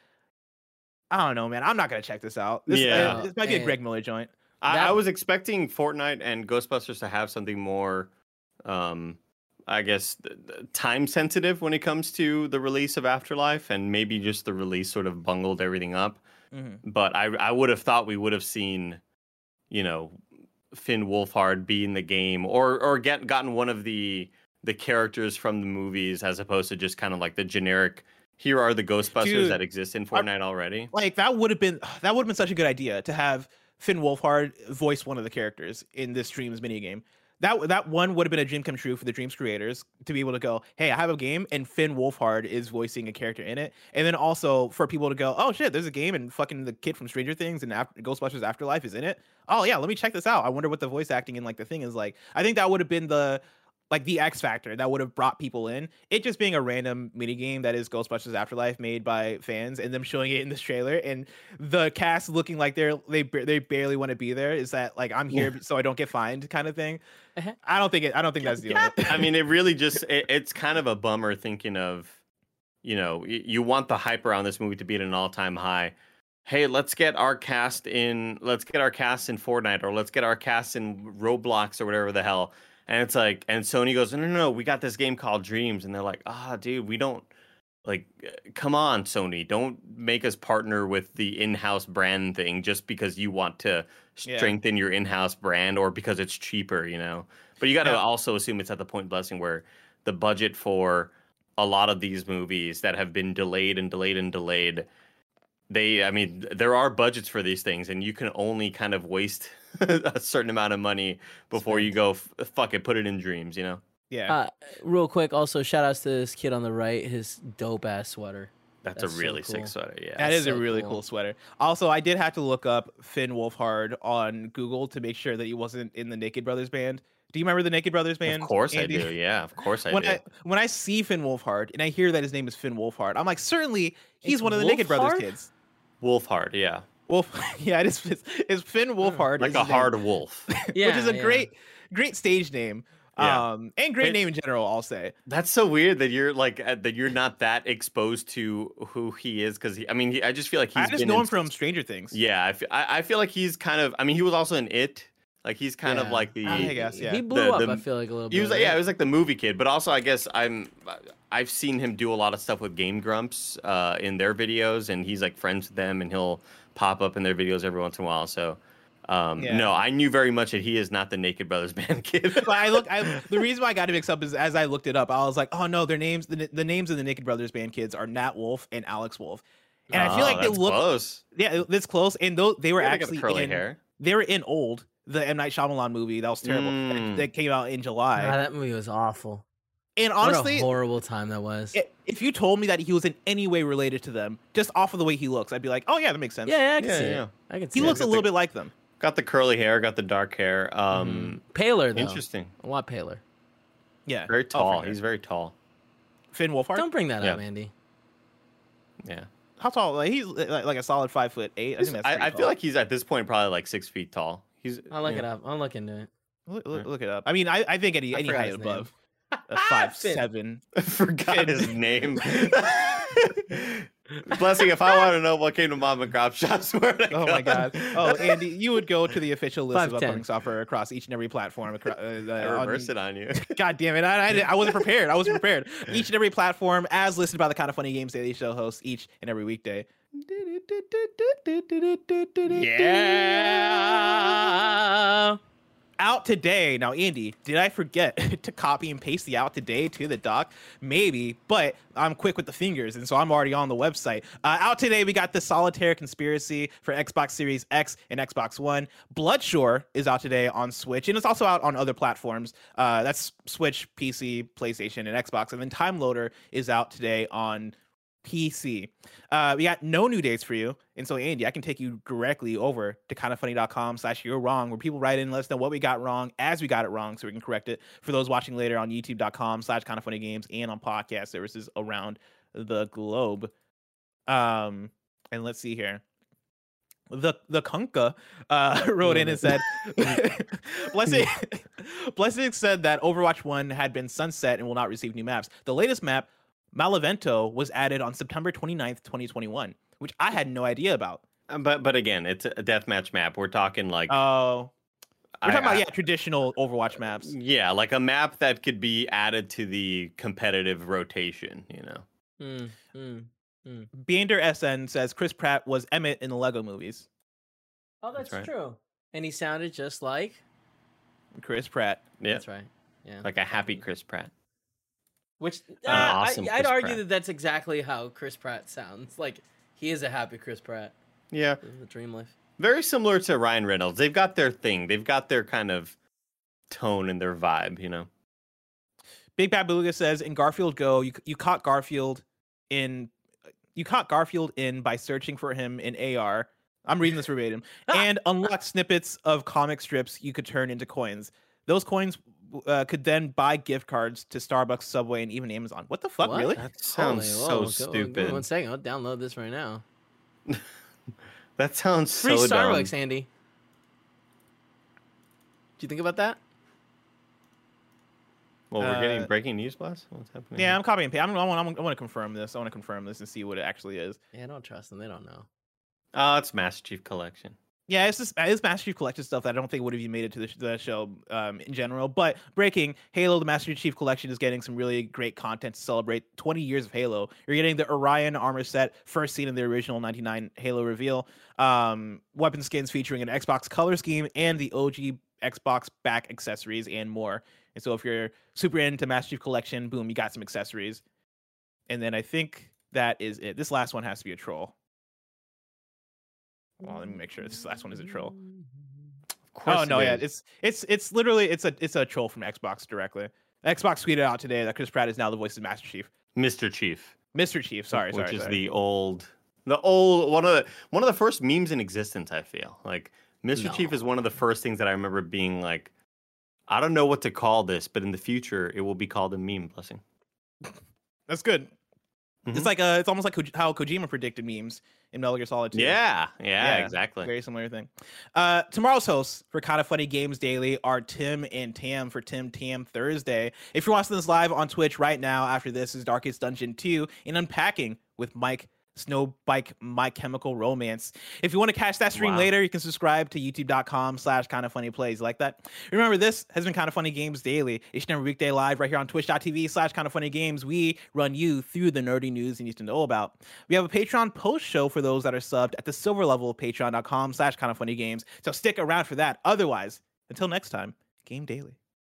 I don't know, man. I'm not gonna check this out. This, Yeah. uh, this might be a And- Greg Miller joint. I, That- I was expecting Fortnite and Ghostbusters to have something more, um, I guess, th- th- time sensitive when it comes to the release of Afterlife, and maybe just the release sort of bungled everything up. Mhm. But I I would have thought we would have seen, you know, Finn Wolfhard be in the game, or or get gotten one of the the characters from the movies, as opposed to just kind of like the generic. Here are the Ghostbusters Dude, that exist in Fortnite already. Like that would have been that would have been such a good idea to have Finn Wolfhard voice one of the characters in this Dreams minigame. That that one would have been a dream come true for the Dreams creators to be able to go, hey, I have a game and Finn Wolfhard is voicing a character in it, and then also for people to go, oh shit, there's a game and fucking the kid from Stranger Things and After- Ghostbusters Afterlife is in it. Oh yeah, let me check this out. I wonder what the voice acting in like the thing is like. I think that would have been the like the X factor that would have brought people in. It just being a random mini game that is Ghostbusters Afterlife made by fans and them showing it in this trailer and the cast looking like they're they ba- they barely want to be there. Is that like I'm here so I don't get fined kind of thing? Uh-huh. I don't think it. I don't think that's the deal. I mean, it really just it, it's kind of a bummer thinking of, you know, y- you want the hype around this movie to be at an all-time high. Hey, let's get our cast in let's get our cast in Fortnite, or let's get our cast in Roblox or whatever the hell. And it's like, and Sony goes, no, no, no, we got this game called Dreams. And they're like, ah, dude, we don't, like, come on, Sony. Don't make us partner with the in-house brand thing just because you want to Yeah. strengthen your in-house brand or because it's cheaper, you know? But you got to Yeah. also assume it's at the point, Blessing, where the budget for a lot of these movies that have been delayed and delayed and delayed, they, I mean, there are budgets for these things, and you can only kind of waste a certain amount of money before you go, "F- fuck it, put it in Dreams, you know? Yeah. Uh, real quick, also shout outs to this kid on the right. His dope ass sweater. That's, That's a so really cool. sick sweater, yeah. That is a so really cool. cool sweater. Also, I did have to look up Finn Wolfhard on Google to make sure that he wasn't in the Naked Brothers band. Do you remember the Naked Brothers band? Of course Andy? I do, yeah, of course I when do. I when I see Finn Wolfhard and I hear that his name is Finn Wolfhard, I'm like, certainly he's It's one of the Naked Brothers Wolfhard? kids. Wolfhard, yeah. Wolf, yeah, it is. It's, it's Finn Wolfhard, Like is a his name, hard wolf. Yeah, which is a yeah. great, great stage name, Yeah. um, and great It- name in general. I'll say. That's so weird that you're like uh, that you're not that exposed to who he is, because I mean he, I just feel like he's I just been know in him from Stranger Things. Yeah, I feel, I, I feel like he's kind of. I mean, he was also in It. Like he's kind of Yeah. like the. I guess, yeah. He blew The- up. the- I feel like a little bit. He was like, yeah, right? it was like the movie kid, but also I guess I'm. I've seen him do a lot of stuff with Game Grumps uh, in their videos, and he's like friends with them, and he'll pop up in their videos every once in a while. So, um, Yeah. no, I knew very much that he is not the Naked Brothers band kid. But I look. I, the reason why I got it mixed up is as I looked it up, I was like, oh no, their names. The, the names of the Naked Brothers band kids are Nat Wolf and Alex Wolf, and I feel Oh, like they that's look. close. Yeah, this close, and though they were Yeah, they got actually curly in, hair. They were in Old, the M Night Shyamalan movie that was terrible that, Mm. that came out in July. Ah, that movie was awful. and What honestly, a horrible time that was. i- if you told me that he was in any way related to them, just off of the way he looks, I'd be like, oh yeah, that makes sense. yeah, yeah, I can Yeah, see yeah. it. I can see he it. looks a good little thing. bit like them. Got the curly hair, got the dark hair. Um, paler though. Interesting. A lot paler. Yeah, Very Oh, tall. for sure. He's very tall. Finn Wolfhard. Don't bring that Yeah. up, Andy. Yeah. How tall? Like, he's like, like a solid five foot eight. I think that's. I, pretty I tall. feel like he's at this point probably like six feet tall. He's. I'll look you it know. up. I'll look into it. Look, look, look it up. I mean, I, I think any I any forgot height his name. above a five Finn. seven. Forgot his name. Blessing, if I want to know what came to Mom and Pop shops, where to Oh go? my god. Oh, Andy, you would go to the official list of five ten. upcoming software across each and every platform. Across, uh, I uh, on- reversed it on you. God damn it! I, I, I wasn't prepared. I wasn't prepared. Each and every platform, as listed by the Kind of Funny Games Daily Show hosts, each and every weekday. Yeah. Out today. Now, Andy, did I forget to copy and paste the out today to the doc? Maybe, but I'm quick with the fingers, and so I'm already on the website. Uh, out today, we got the Solitaire Conspiracy for Xbox Series X and Xbox One. Bloodshore is out today on Switch, and it's also out on other platforms. Uh, that's Switch, P C, PlayStation, and Xbox. And then Time Loader is out today on P C. Uh, we got no new dates for you. And so, Andy, I can take you directly over to kindoffunny.com slash you're wrong, where people write in and let us know what we got wrong as we got it wrong so we can correct it. For those watching later on youtube.com slash kindoffunnygames and on podcast services around the globe. Um, and let's see here. The the Kunka uh, wrote in and said, Blessing, Blessing said that Overwatch one had been sunset and will not receive new maps. The latest map, Malavento, was added on September twenty-ninth, twenty twenty-one, which I had no idea about. Um, but but again, it's a deathmatch map. We're talking like Oh, we're I- talking about I- yeah traditional Overwatch maps. yeah, like a map that could be added to the competitive rotation. You know, Mm, mm. Bander S N says Chris Pratt was Emmett in the Lego movies. Oh, that's, right. true. And he sounded just like. Chris Pratt. yeah, That's right. Yeah. like a happy Chris Pratt. Which uh, An awesome I, I'd Chris argue Pratt. that that's exactly how Chris Pratt sounds. Like he is a happy Chris Pratt. Yeah, The dream life. very similar to Ryan Reynolds. They've got their thing. They've got their kind of tone and their vibe. You know. Big Bad Beluga says in Garfield Go, you you caught Garfield in you caught Garfield in by searching for him in A R. I'm reading this verbatim. And unlock snippets of comic strips you could turn into coins. Those coins uh, could then buy gift cards to Starbucks, Subway, and even Amazon. What the fuck, What? really? That sounds Holy, so whoa, go- stupid. Give me one second. I'll download this right now. That sounds Free so Starbucks, dumb. Andy. Do you think about that? Well, we're getting Uh, breaking news, Blast. What's happening? Yeah, here? I'm copying and pasting. I want, I want to confirm this. I want to confirm this and see what it actually is. Yeah, I don't trust them. They don't know. Oh, it's Master Chief Collection. Yeah, it's just it's Master Chief Collection stuff that I don't think would have even made it to the, sh- the show um, in general. But breaking, Halo, the Master Chief Collection is getting some really great content to celebrate twenty years of Halo. You're getting the Orion armor set, first seen in the original ninety-nine Halo reveal, um, weapon skins featuring an Xbox color scheme, and the O G Xbox back accessories and more. And so if you're super into Master Chief Collection, boom, you got some accessories. And then I think that is it. This last one has to be a troll. Well, let me make sure this last one is a troll. Of course. Oh no, it yeah, is. it's it's it's literally it's a it's a troll from Xbox directly. Xbox tweeted out today that Chris Pratt is now the voice of Master Chief, Mister Chief. Mister Chief. Sorry, which sorry, is sorry. the old, the old one of the one of the first memes in existence. I feel like Mister No. Chief is one of the first things that I remember being like, I don't know what to call this, but in the future it will be called a meme. Blessing. That's good. Mhm. It's like uh it's almost like Ko- how Kojima predicted memes in Metal Gear Solid two. Yeah, yeah, Yeah, exactly. Very similar thing. Uh, tomorrow's hosts for Kind of Funny Games Daily are Tim and Tam for Tim Tam Thursday. If you're watching this live on Twitch right now, after this is Darkest Dungeon two and Unpacking with Mike Snowbike My Chemical Romance. If you want to catch that stream Wow. later, you can subscribe to youtube.com slash kind of funny plays. Like that? Remember, this has been Kind of Funny Games Daily. Each and every weekday live right here on twitch.tv slash kind of funny games. We run you through the nerdy news you need to know about. We have a Patreon post show for those that are subbed at the silver level of patreon.com slash kind of funny games. So stick around for that. Otherwise, until next time, Game Daily.